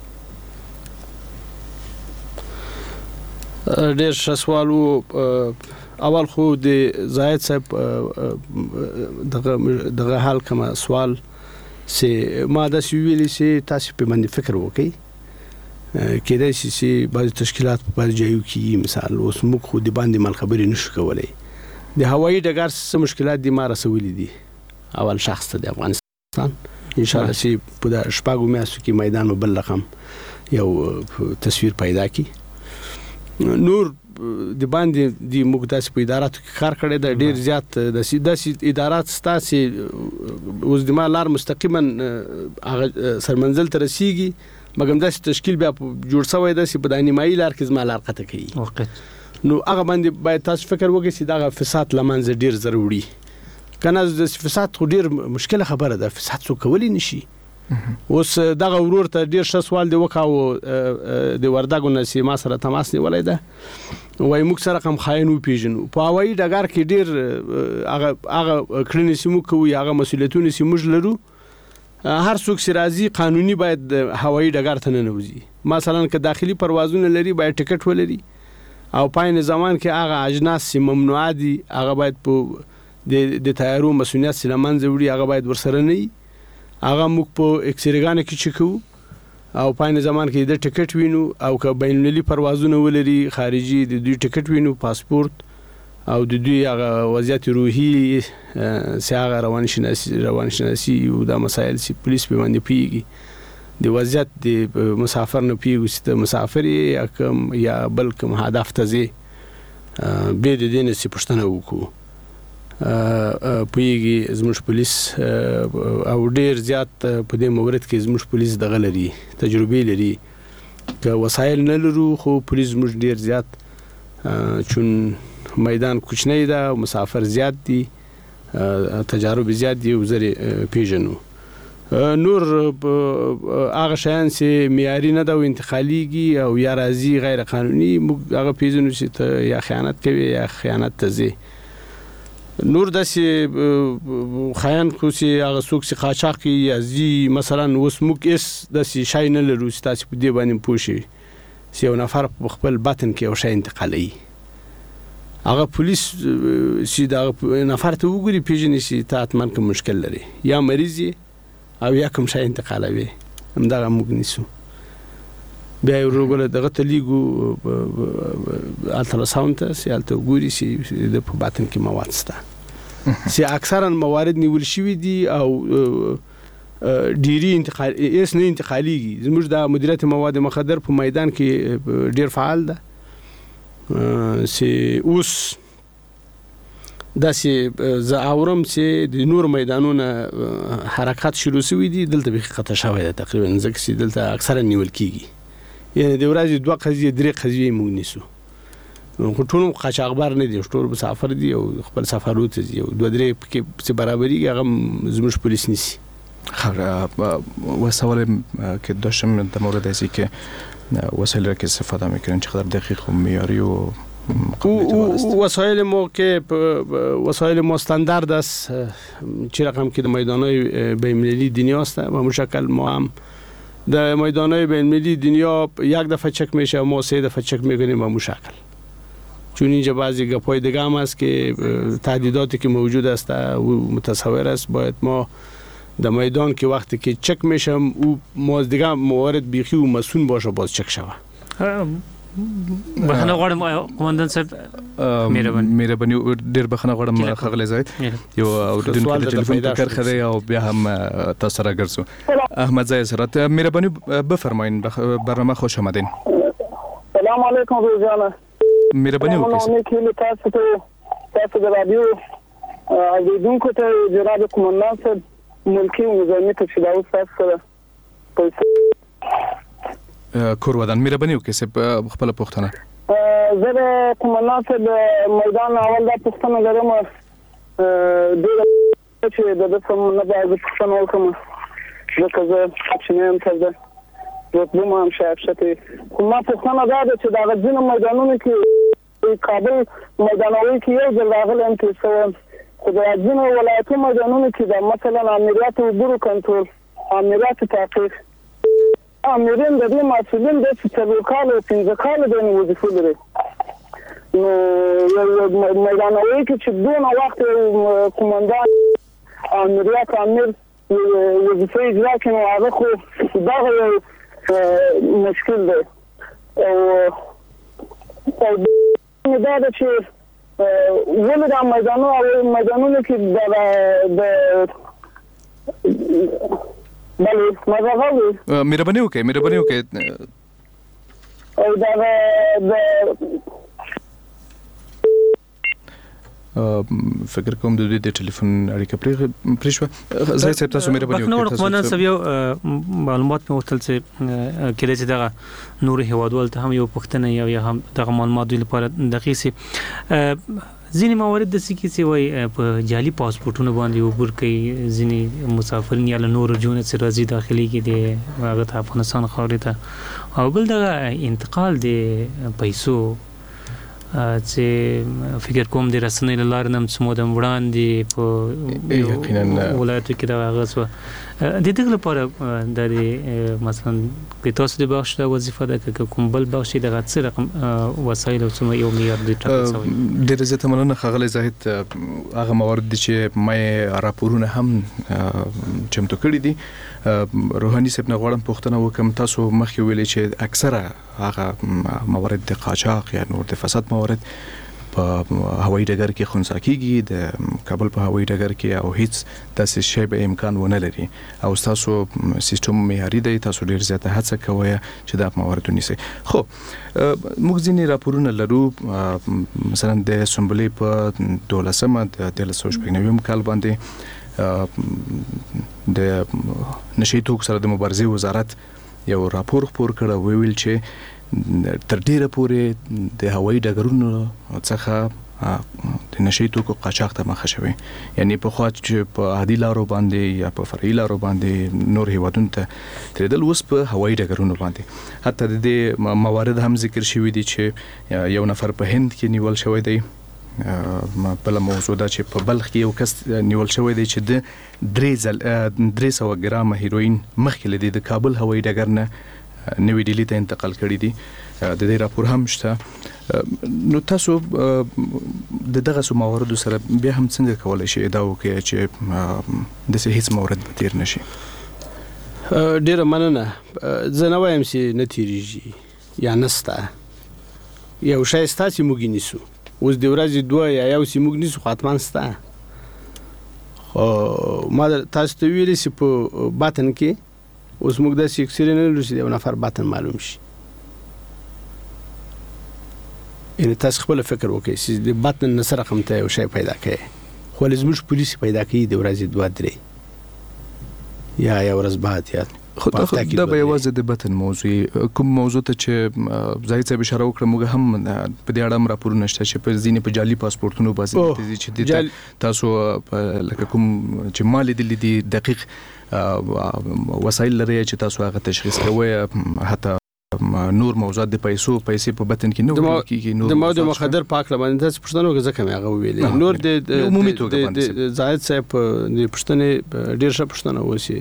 ډېر ښه سوال و. اول خو د زاهد صاحب دغه دغه حال کوم سوال چې ما د ویلي چې تاسو په باندې فکر وکړئ کېدای شي چې بعض تشکیلات په بعض ځایو کې مثال اوس موږ خو د باندې مال خبرې نشو کولای. د هوایي ډګر څه مشکلات دي ما رسولې دي اول شخص ته د افغانستان ان شاء الله چې په د شپږو میاشتو کې میدان وبل رقم یو تصویر پیدا کی. نور د باندې د مقدس په اداراتو کې کار کړی د ډیر زیات د سیاسي ادارات ستاسي اوس د مالار مستقیما هغه سرمنزل تر رسیږي مګم د تشکیل بیا جوړ شوی د سی په دانیمایي لار کې زما لار قطه کوي. نو هغه باندې باید تاسو فکر وکړئ چې دا فساد لمنځه ډیر ضروري کنه. د فساد خو ډیر مشکله خبره ده، فساد څو کولی نشي. اوس دغه ورور ته ډیر ښه سوال دی وکاو د وردګو نسی ما سره تماس نیولای ده وای موږ سره کوم خاين و پیژنو په هوایي ډګر کې ډیر هغه هغه کړنې سیمو کوي هغه مسولیتونه سیمو لرو. هر څوک سرازي قانوني باید هوایي ډګر ته نه نوځي. مثلا که داخلي پروازونه لري باید ټیکټ ولري او پاین زمان کې هغه اجناس ممنوع دي هغه باید په د د تیارو مسولیت سره منځ وړي هغه باید ورسره نه هغه موږ په اکسریګانو کې چکو او پاین زمان کې د ټیکټ وینو او که بین المللي پروازونه ولري خارجي د دوی ټیکټ وینو پاسپورت او د دوی هغه وضعیت روحي سي هغه روان شناسي روان شناسي او د مسایل سي پولیس په باندې پیږي د وضعیت د مسافر نه پیږي چې مسافر یا کوم یا بل کوم هدف ته زی به د دین سي پښتنه وکړو پیږي زموږ پولیس او ډیر زیات په دې مورد کې زموږ پولیس دغه لري تجربه لري که وسایل نه لرو خو پولیس زموږ ډیر زیات چون میدان کوچنی ده مسافر زیات دي تجارب زیات دي او زری پیژنو نور هغه شیان چې معیاري نه ده او انتقالیږي او یا راځي غیر قانوني موږ هغه پیژنو چې ته یا خیانت کوي یا خیانت ته ځي نور داسې خیان خو چې هغه څوک چې قاچاق کوي یا ځي مثلا اوس موږ اس داسې شی نه لرو چې تاسې په دې باندې پوه شئ چې یو نفر په خپل باطن کې یو شی انتقالوي هغه پولیس چې دا نفر ته وګوري پیژني چې ته حتما کوم مشکل لري یا مریض او یا کوم شی انتقالوي همدغه موږ نیسو بیا یو روغله دغه ته لیګو الټراساوند ته چې هلته وګوري چې د په باطن کې مواد شته چې اکثرا موارد نیول شوي دي او ډیری انتقال اس نه انتقالیږي زموږ د مدیریت مواد مخدر په میدان کې ډیر فعال ده چې اوس داسې زه اورم چې د نور میدانونو حرکت شروع شوي دي دلته به خطا شوی ده تقریبا ځکه چې دلته اکثرا نیول کیږي یعنی د ورځې دوه قضیې درې قضیې موږ نیسو خو ټول قاچاقبر نه دي ټول مسافر دي او خپل سفرو ته ځي او دوه درې پکې چې برابري هغه زموږ پولیس نیسي وسوال که داشتم در مورد ازی که وسایل را که استفاده میکنن چقدر دقیق و معیاری و وسایل ما که وسایل ما استاندارد است چه رقم که در میدانهای بین‌المللی دنیا است و مشکل ما هم در میدانهای بین‌المللی دنیا یک دفعه چک میشه ما سه دفعه چک میکنیم و مشکل چون اینجا بعضی گپای دیگه هم است که تهدیداتی که موجود است و متصور است باید ما در میدان که وقتی که چک میشم او ما دیگه موارد بیخی و مسئول باشه باز چک شوه بخنه غواړم قومندان صاحب مهرباني مهرباني ډیر بخنه غواړم خغلی زاید یو اوریدونکو د ټلیفون په کرخه دی او بیا هم تاسو را ګرځو احمد زاید سرت مهرباني بفرمایین برنامه خوش آمدین سلام علیکم روزانه مهرباني وکړئ تاسو ته تاسو د رادیو اوریدونکو ته جناب قومندان صاحب ملکی نظامی ته چې دا اوس تاسو سره کور ودان مهرباني وکړئ صاحب خپل پوښتنه زه د قومندان صاحب میدان اول دا پوښتنه لرم ډېره چې د ده څه نه باید پوښتنه وکړم ځکه زه کوچنی یم تر ده رتبه مو هم شاید ښه خو ما پوښتنه دا ده چې د هغه ځینو میدانونو کې کابل میدانوي کې یو ځل راغلی یم تېر شوی یم خو د ځینو ولایتي میدانونو کې د مثلا امریت اوبرو کنټرول امریت تعقیق امرین د دې مسؤلین د څلور کال او پنځه کال د وظیفه لري نو میدانوي کې چې دونه وخت قومندان امریت امیر وظیفه اجرا کوي هغه خو دا مشکل دی او دا د چې ولې د میدانونو او میدانونو کې د بله مزغاوي مهرباني وکړئ مهرباني وکړئ او دا د فکر کوم د دې د ټلیفون اړیکه پرې شو زه صاحب تاسو مهرباني وکړئ تاسو نو سم یو معلومات مو وتل چې کله چې دغه نور هوادول ته هم یو پښتنه یو یا هم دغه معلومات لپاره دقیق سي ځینې موارد د سکی سی وای په جعلي پاسپورتونو باندې وګور کوي ځینې مسافرین یا نور جون سره راځي داخلي کې د هغه افغانستان خاورې ته او بل دغه انتقال د پیسو چې فکر کوم د رسنۍ لار نم سمو د وړاندې په ولایتو کې دا غوښه د دې لپاره د مثلا په تاسو د بخش د وظیفه د کوم بل بخش د غڅ رقم وسایل او سم یو معیار د ټاکل ډېر زیات مننه خغلی زاهد هغه موارد چې مې راپورونه هم چمتو کړی دي روحاني صاحب نه غواړم پوښتنه وکم تاسو مخکې ویلې چې اکثره هغه موارد د قاچاق یا نور د فساد موارد په هوایي ډګر کې خنثی کیږي د کابل په هوایي ډګر کې او هیڅ داسې شی به امکان ونه لري او تاسو سیستم معیاري دی تاسو ډیر زیاته هڅه کوئ چې دا موارد ونیسئ. خو موږ ځینې راپورونه لرو مثلا د سنبلې په دولسمه د دولس سوه شپږ نوي کال باندې د نشي توکو سره د مبارزې وزارت یو راپور خپور کړ او ویل چې تر ډیره پورې د هوایي ډګرونو څخه د نشي توکو قاچاق ته مخه شوی، یعنی په خوا چې په عادي لارو باندې یا په فرعي لارو باندې نور هیوادونو ته ترېدل اوس په هوایي ډګرونو باندې. حتی د دې موارد هم ذکر شوی دي چې یو نفر په هند کې نیول شوی دی. بل موضوع دا چې په بلخ کې یو کس نیول شوی دی چې د درې ځل درې سوه ګرامه هیروین مخکې له دې د کابل هوایي ډګر نه نوې ډیلي ته انتقال کړی دي. د دې راپور هم شته. نو تاسو د دغه سو مواردو سره بیا هم څنګه کولای شئ دا وکړئ چې د هیڅ مورد به تیر نشي؟ ډیره مننه. زه نه وایم چې نه تیریږي یا نسته، یو شی ستا چې موږ نیسو اوس د ورځې دوه یا یو چې موږ نیسو حتما سته. خو ما تاسو ته ویلي چې په باطن کې اوس موږ داسې اکثر نه لرو چې یو نفر باطن معلوم شي. یعنی تاسو خپل فکر وکړئ چې د باطن نه سره کوم ته یو شی پیدا کړي، خو لزموږ پولیس پیدا کوي د ورځې دوه درې یا یو ورځ بعد یا خو دا به یوازې د باطن موضوع کوم موضوع ته چې ځای څه اشاره وکړه موږ هم په دې اړه هم راپورونه شته چې په ځینې په جعلي پاسپورتونو باندې چې تاسو لکه کوم چې مال دي دي دقیق وسایل لري چې تاسو هغه تشخیص کوئ. حتی نور موضوعات د پیسو پیسې په بطن کې نه ورکول کیږي. نور د مواد مخدر پاک لمن تاسو پښتنو کې ځکه مې هغه ویلې نور د عمومي توګه باندې زاید صاحب د پښتنې ډیر ښه پښتنه وسی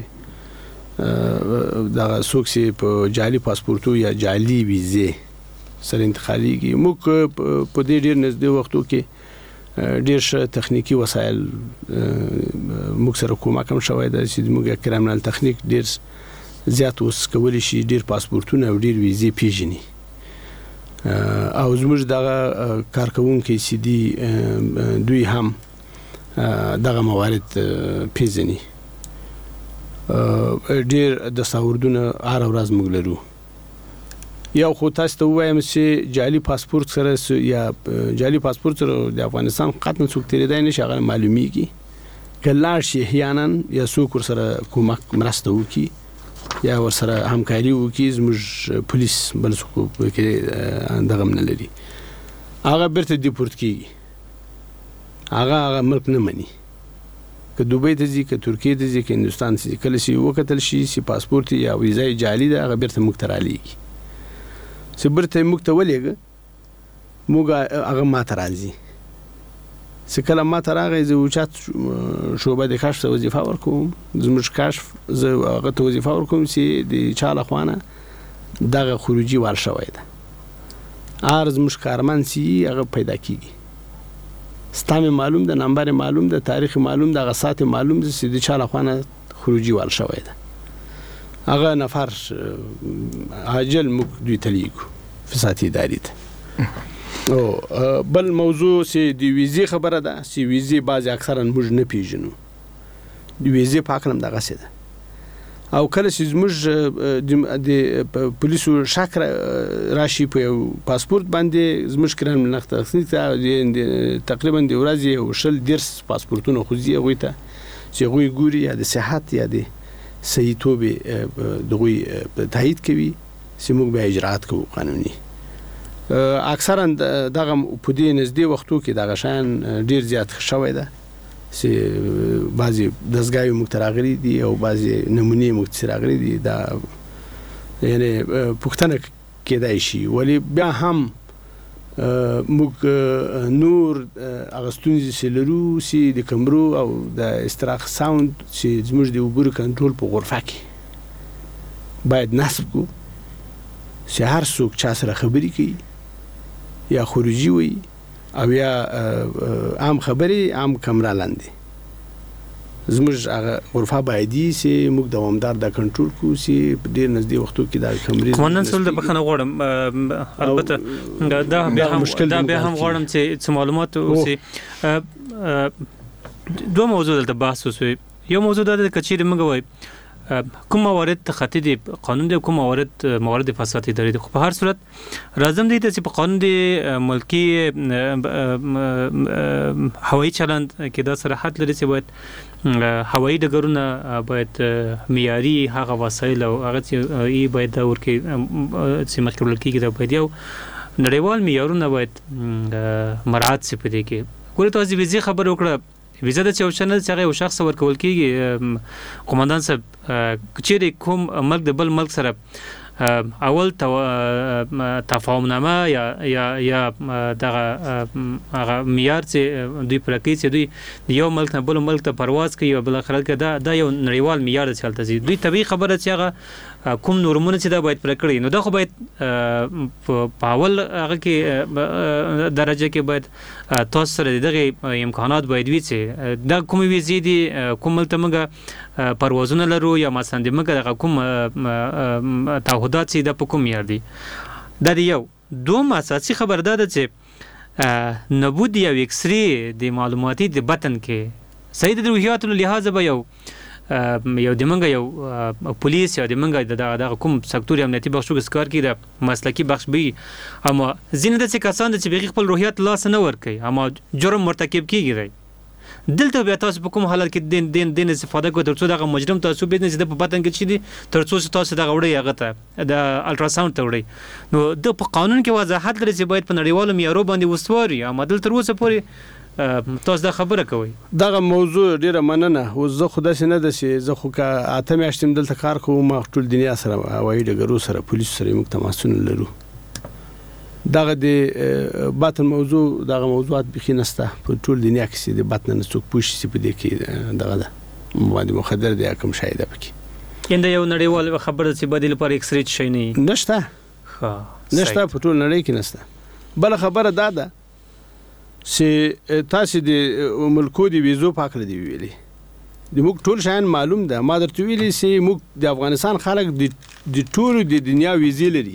دا سوکسي په جعلي پاسپورتو یا جعلي ویزه سره انتقاليږي. موږ په دې ډیر نږدې وختو کې ډیر ښه تخنیکی وسایل موږ سره کومه کوم شوی دی چې موږ کرایمنل تخنیک ډیر زیات اوس کولی شي ډیر پاسپورتونه او ډیر ویزې پیژني او زموږ دغه کارکونکو چې دي دوی هم دغه موارد پیژني. ډیر د ساوردونه هر ورځ موږ لرو. یو خو تاسو ته وایم چې جعلي پاسپورت سره یا جعلي پاسپورت سره د افغانستان قطن څوک تیریدای نشي هغه معلومیږي. کله شي احیانا یا څوک سره کومک مرسته وکي یا ور سره همکاري وکي زموږ پولیس بل څوک کې دغه من لري هغه برته دیپورت کیږي. هغه هغه ملک نه مني که دوبۍ ته ځي که ترکیه ته ځي که هندوستان ته ځي کله چې وکتل شي چې پاسپورت یا ویزه جعلي ده هغه برته موږ ته رالیږي. چې برته موږ ته ولېږه موږ هغه ماته راځي. چې کله ماته راغی زه اوچات شعبه د کشف وظیفه ورکوم زموږ کشف زه هغه ته وظیفه ورکوم چې د چا له خوا نه دغه خروجي وال شوی ده. هر زموږ کارمند چې هغه پیدا کیږي ستامه معلوم ده، نمبر معلوم ده، تاریخ معلوم ده، غسات معلوم ده چې د چا له خوا نه خروجي وال شوی ده. هغه نفر عاجل موږ دوی تلیګو فساد اداري ته. او بل موضوع چې د ویزې خبره ده چې ویزې بعض اکثرا موږ نه پیژنو. د ویزې پاکلم دغه څه ده او کله چې موږ د پولیسو شک راشي په پاسپورت باندې زموږ کرن نخته تقریبا د ورځې او شل درس پاسپورتونه خوځي هغه ته چې هغه ګوري یا د صحت یا د صحیحتوب دغه تایید کوي چې موږ به اجرات کوو قانوني. اکثرا دغه په دې نږدې وختو کې دغه شان ډیر زیات شوی ده چې بعضی دزګایو مختراغلي دي او بعضی نمونه مختراغلي دي. دا یعنی پښتنه کېدای شي ولی بیا هم موږ نور اغستونزي سلرو سي د کمرو او د استراخ ساوند چې زموږ د وګور کنټرول په غرفه کې باید نصب کو چې هر څوک چا سره خبري کوي یا خروجي وي او یا عام خبري عام کمره لاندې زموږ هغه غرفه باید سي موږ دوامدار د کنټرول کو سي په ډیر نږدې وختو کې دا کمرې کومندان سول د بخنه غوړم البته دا به هم دا به هم غوړم چې معلومات او سي دوه موضوع دلته بحث وسوي. یو موضوع دا د کچېر موږ وای کوم موارد تخطی دی قانون دی کوم موارد موارد فساد اداري دی. خو په هر صورت لازم دی چې په قانون دی ملکی هوایي چلند کې دا صراحت لري چې باید هوایي ډګرونه باید معیاري هغه وسایل او هغه چې ای باید دا ورکه چې مخکې ولکې دا باید یو نړیوال معیارونه باید مراعات شي په دې کې. ګوره تاسو ویزه خبر وکړه ویزه د یو چنل څنګه یو شخص ورکول کیږي قومندان صاحب کچېری کوم ملک د بل ملک سره اول تفاهمنامه یا یا یا دغه هغه معیار چې دوی پرکې چې دوی یو ملک نه بل ملک ته پرواز کوي او بل اخر کې دا دا یو نړیوال معیار چلته دي. دوی طبيعي خبره چې هغه کوم نورمونه چې دا باید پرکړي نو دا خو باید په اول هغه کې درجه کې باید تاسو سره دغه امکانات باید وي چې دا کوم ویزې دي کوم ته موږ پروازونه لرو یا مثلا د موږ کوم تعهدات چې د حکومت یار دي. دا یو دوم اساسي خبردار ده چې نبود یو اکسری د معلوماتي د بطن کې صحیح د روحیات له لحاظ به یو یو د منګ یو پولیس یا د منګ د کوم سکتور امنیتي بخشو کې کار کوي د مسلکی بخش به اما زینه د څه کسان چې بغیر خپل روحیات لاس نه ور کوي اما جرم مرتکب کیږي دلته بیا تاسو په کوم حالت کې دین دین دین استفاده کوئ ترڅو دغه مجرم تاسو به نه په پاتن کې چي دي ترڅو تاسو دغه وړي هغه ته د الټراساوند ته وړي نو د په قانون کې وضاحت لري چې باید په نړیوالو معیارونو باندې وسواري اما دلته تر اوسه پورې تاسو دا خبره کوي. دغه موضوع ډیره مننه او زه خو داسې نه ده چې زه خو که اته میاشتې دلته کار کوم ټول دنیا سره هوایي ډګرو سره پولیس سره موږ تماسونه لرو. دغه د باطن موضوع دغه موضوعات بخي نسته په ټول دنیا کې چې د باطن نه څوک پوښي چې په دې کې دغه ده باندې مخدر دی کوم شای ده پکې کنده یو نړیوال خبره چې بدیل پر ایکس ری شي نه نشته ها نشته په ټول نړۍ کې نشته. بل خبره دا ده چې تاسو د ملکو دی ویزو پاکل دی ویلي د موږ ټول شاین معلوم ده ما درته ویلي چې موږ د افغانستان خلک د ټول د دنیا ویزې لري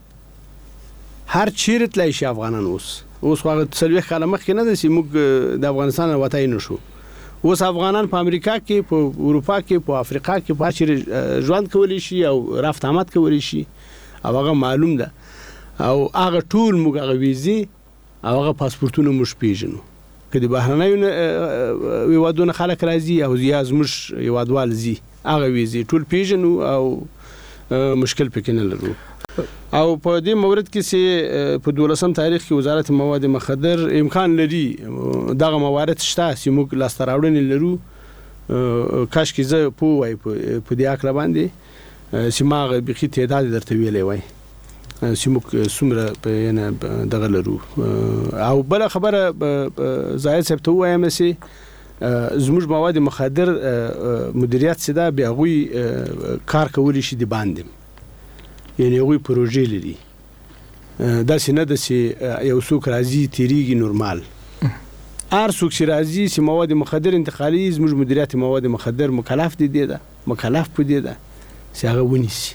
هر چیرې تلای شي افغانان اوس اوس هغه څلوي کاله مخکې نه ده چې موږ د افغانستان وتای نه شو. اوس افغانان په امریکا کې په اروپا کې په افریقا کې په چیرې ژوند کولی شي او رفت آمد کولی شي او هغه معلوم ده او هغه ټول موږ هغه ویزې او هغه پاسپورتونه موږ پیژنو که د بهرنیو هیوادونو خلک راځي او یا زموږ هیوادوال زی هغه ویزې ټول پیژنو او مشکل پکې نه لرو. او په دې مورد کې چې په دولسم تاریخ کې وزارت مواد مخدر امکان لري دغه موارد شته چې موږ لاسته راوړنې لرو کاش کې زه پوه وای په دې اکره باندې چې ما بخي تعداد درته ویلې وای چې موږ څومره نه دغه لرو. او بل خبره زاید صاحب ته وایم چې زموږ مواد مخدر مدیریت سده به غوي کار کولی شي د باندې یعنی غوي پروژې لري دا سینه د سي یو څوک راځي تیریږي نورمال ار څوک چې راځي چې مواد مخدر انتقالي زموږ مدیریت مواد مخدر مکلف دي دی دا مکلف پدې ده چې هغه ونیسي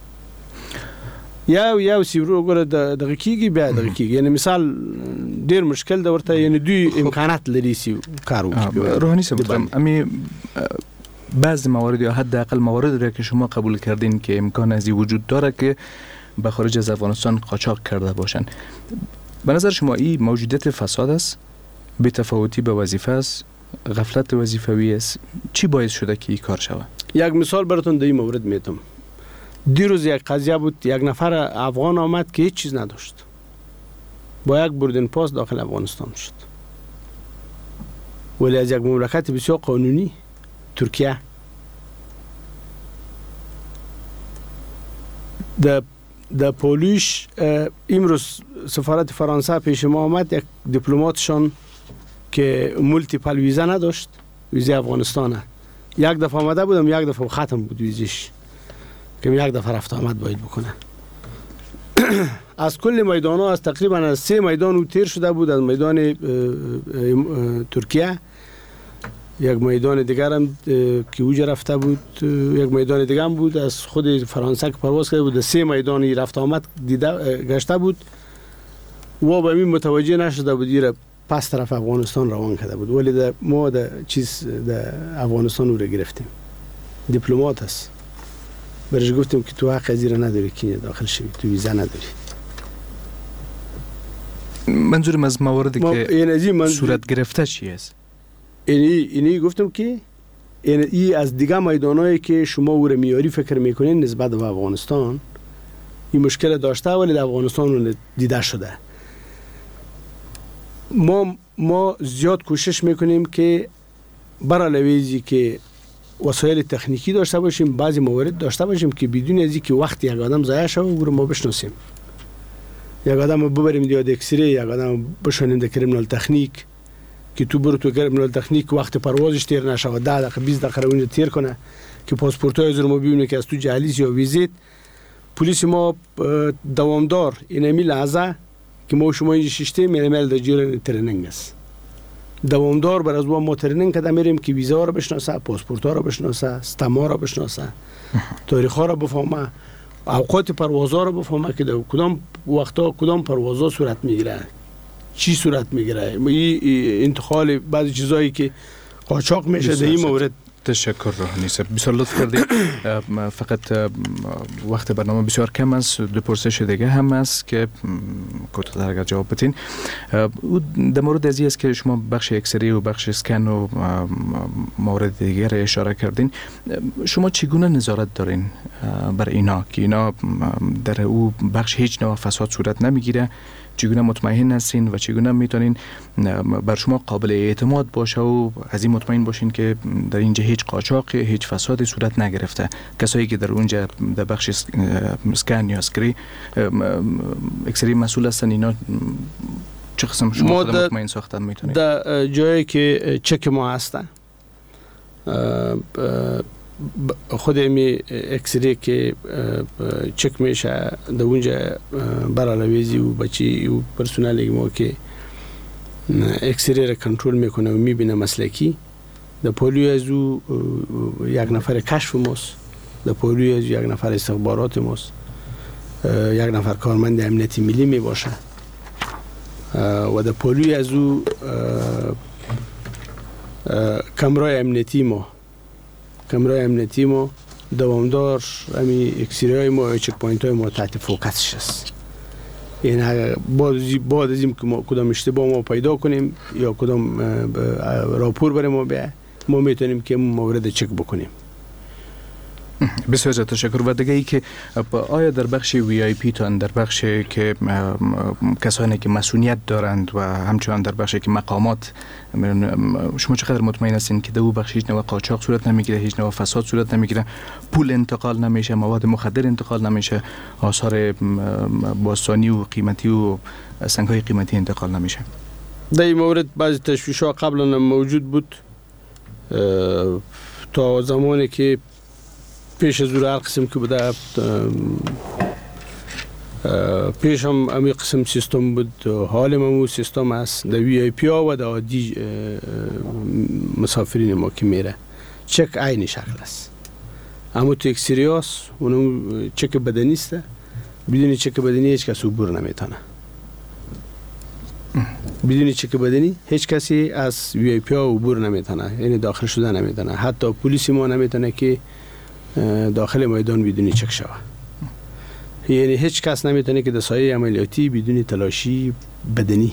یا یا سی وګوره د دقیقي بیا دقیقي یعنی مثال ډیر مشکل ده ورته یعنی دوی امکانات لري سی کار وکړي. روحانی صاحب امی بعض موارد یا حداقل مواردی را که شما قبول کردین که امکان ازی وجود داره که به خارج از افغانستان قاچاق کرده باشن، به نظر شما این موجودیت فساد است؟ بی‌تفاوتی به وظیفه است؟ غفلت وظیفوی است؟ چی باعث شده که این کار شود؟ یک مثال براتون در این مورد میتم. دیروز یک قضیه بود، یک نفر افغان آمد که هیچ چیز نداشت، با یک بوردن پاس داخل افغانستان شد، ولی از یک مملکت بسیار قانونی، ترکیه، د د پولیش امروز سفارت فرانسه پیش ما آمد، یک دیپلماتشان که مولتیپل ویزا نداشت، ویزا افغانستانه، یک دفعه آمده بودم، یک دفعه ختم بود ویزش که یک دفعه رفت آمد باید بکنه. از کل میدان ها، از تقریبا از سه میدان او تیر شده بود، از میدان ترکیه یک میدان دیگر هم که اوج رفته بود، یک میدان دیگر هم بود از خود فرانسه که پرواز کرده بود، سه میدانی رفت آمد دیده گشته بود و به این متوجه نشده بود ایره پس طرف افغانستان روان کرده بود، ولی ده ما ده چیز ده افغانستان رو گرفتیم. دیپلمات است، برش گفتیم که تو حق ازیره نداری که داخل شوی، تو ویزا نداری. منظورم از مواردی که من... صورت گرفته چی است؟ اینی اینی گفتم که این ای از دیگه میدانایی که شما او رو میاری فکر میکنین نسبت به افغانستان این مشکل داشته ولی در افغانستان رو دیده شده. ما ما زیاد کوشش میکنیم که برای لویزی که وسایل تکنیکی داشته باشیم، بعضی موارد داشته باشیم که بدون از اینکه وقت یک آدم ضایع شه او رو ما بشناسیم. یک آدم ببریم دیاد اکسری، یک آدم بشونیم در کریمینال تکنیک که تو برو تو کریمینال تکنیک وقت پروازش تیر نشه و ده دقیقه بیست دقیقه اونجا تیر کنه که پاسپورتای از رو ما ببینه که از تو جعلیست یا ویزیت. پلیس ما دوامدار این امی لحظه که ما شما اینجا ششته میرمل در جیران ترنینگ است، دوامدار بر از ما ما ترنینگ کده میریم که ویزا رو بشناسه، پاسپورت ها رو بشناسه، استما رو بشناسه، تاریخ ها رو بفهمه، اوقات پرواز ها رو بفهمه که در کدام وقتا کدام پرواز ها صورت میگیره، چی صورت میگیره، این انتقال بعضی چیزایی که قاچاق میشه در این مورد. تشکر روحانی صاحب، بسیار لطف کردید. فقط وقت برنامه بسیار کم است، دو پرسش دیگه هم است که کوتاه اگر جواب بدین. در مورد ازی است که شما بخش اکسری و بخش اسکن و موارد دیگر اشاره کردین، شما چگونه نظارت دارین بر اینا که اینا در او بخش هیچ نوع فساد صورت نمیگیره؟ چگونه مطمئن هستین و چگونه میتونین بر شما قابل اعتماد باشه و از این مطمئن باشین که در اینجا هیچ قاچاق، هیچ فسادی صورت نگرفته؟ کسایی که در اونجا در بخش اسکن یا اسکری اکسری مسئول هستن، اینا چه قسم شما خود مطمئن ساختن میتونین؟ در جایی که چک ما هستن خود امی اکسری که چک میشه در اونجا برالویزی و بچی و پرسونالی ما که اکسری را کنترل میکنه و میبینه مسلکی، در پولیو از او یک نفر کشف ماست، در پولیو از یک نفر استخبارات ماست، یک نفر کارمند امنیتی ملی می باشه و در پولیو از او کمرای امنیتی ما کمرای امنیتی ما دوامدار امی اکسری های ما چک پوینت های ما تحت فوکسش است. این بعد از این که ما کدام اشتباه ما پیدا کنیم یا کدام راپور برای ما بیه، ما میتونیم که مورد چک بکنیم. بسیار زیاد تشکر. و دیگه ای که آیا در بخش وی آی پی تان، در بخش که کسانی که مسئولیت دارند و همچنان در بخش که مقامات، شما چقدر مطمئن هستین که در او بخش هیچ نوع قاچاق صورت نمیگیره، هیچ نوع فساد صورت نمیگیره، پول انتقال نمیشه، مواد مخدر انتقال نمیشه، آثار باستانی و قیمتی و سنگ‌های قیمتی انتقال نمیشه؟ در این مورد بعضی تشویش‌ها قبلا موجود بود تا زمانی که پیش از هر قسم که بوده، پیش هم امی قسم سیستم بود، حال همون سیستم است در وی آی پی ها و در عادی مسافرین ما که میره چک عین شکل است. اما تو اکسری هاست اونم چک بدنی است، بدون چک بدنی هیچ کس عبور نمیتونه. بدون چک بدنی هیچ کسی از وی آی پی ها عبور نمیتونه، یعنی داخل شده نمیتونه. حتی پلیس ما نمیتونه که داخل میدان بدون چک شود. یعنی هیچ کس نمیتونه که در سایه عملیاتی بدون تلاشی بدنی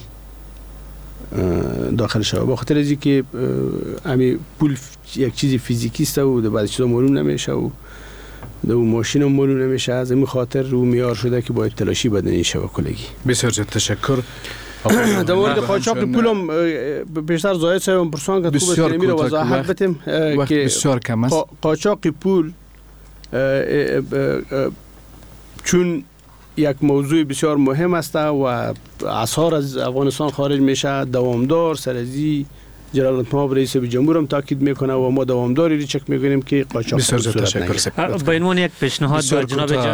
داخل شود. با خاطر از اینکه امی پول یک چیزی فیزیکی است و در بعضی چیزا معلوم نمیشه و در ماشین هم معلوم نمیشه، از این خاطر رو معیار شده که باید تلاشی بدنی شود کلگی. بسیار زیاد تشکر. در مورد قاچاق پولم بیشتر زاید صاحب پرسان که خوب است میره وضاحت بدیم که بسیار کم است. قاچاق پول چون یک موضوع بسیار مهم است و اسعار از افغانستان خارج میشه، دوامدار سرازی جلال الطماب رئیس جمهور هم تاکید میکنه و ما دوامداری چک میکنیم که قاچاق صورت نگیره. با این یک پیشنهاد جناب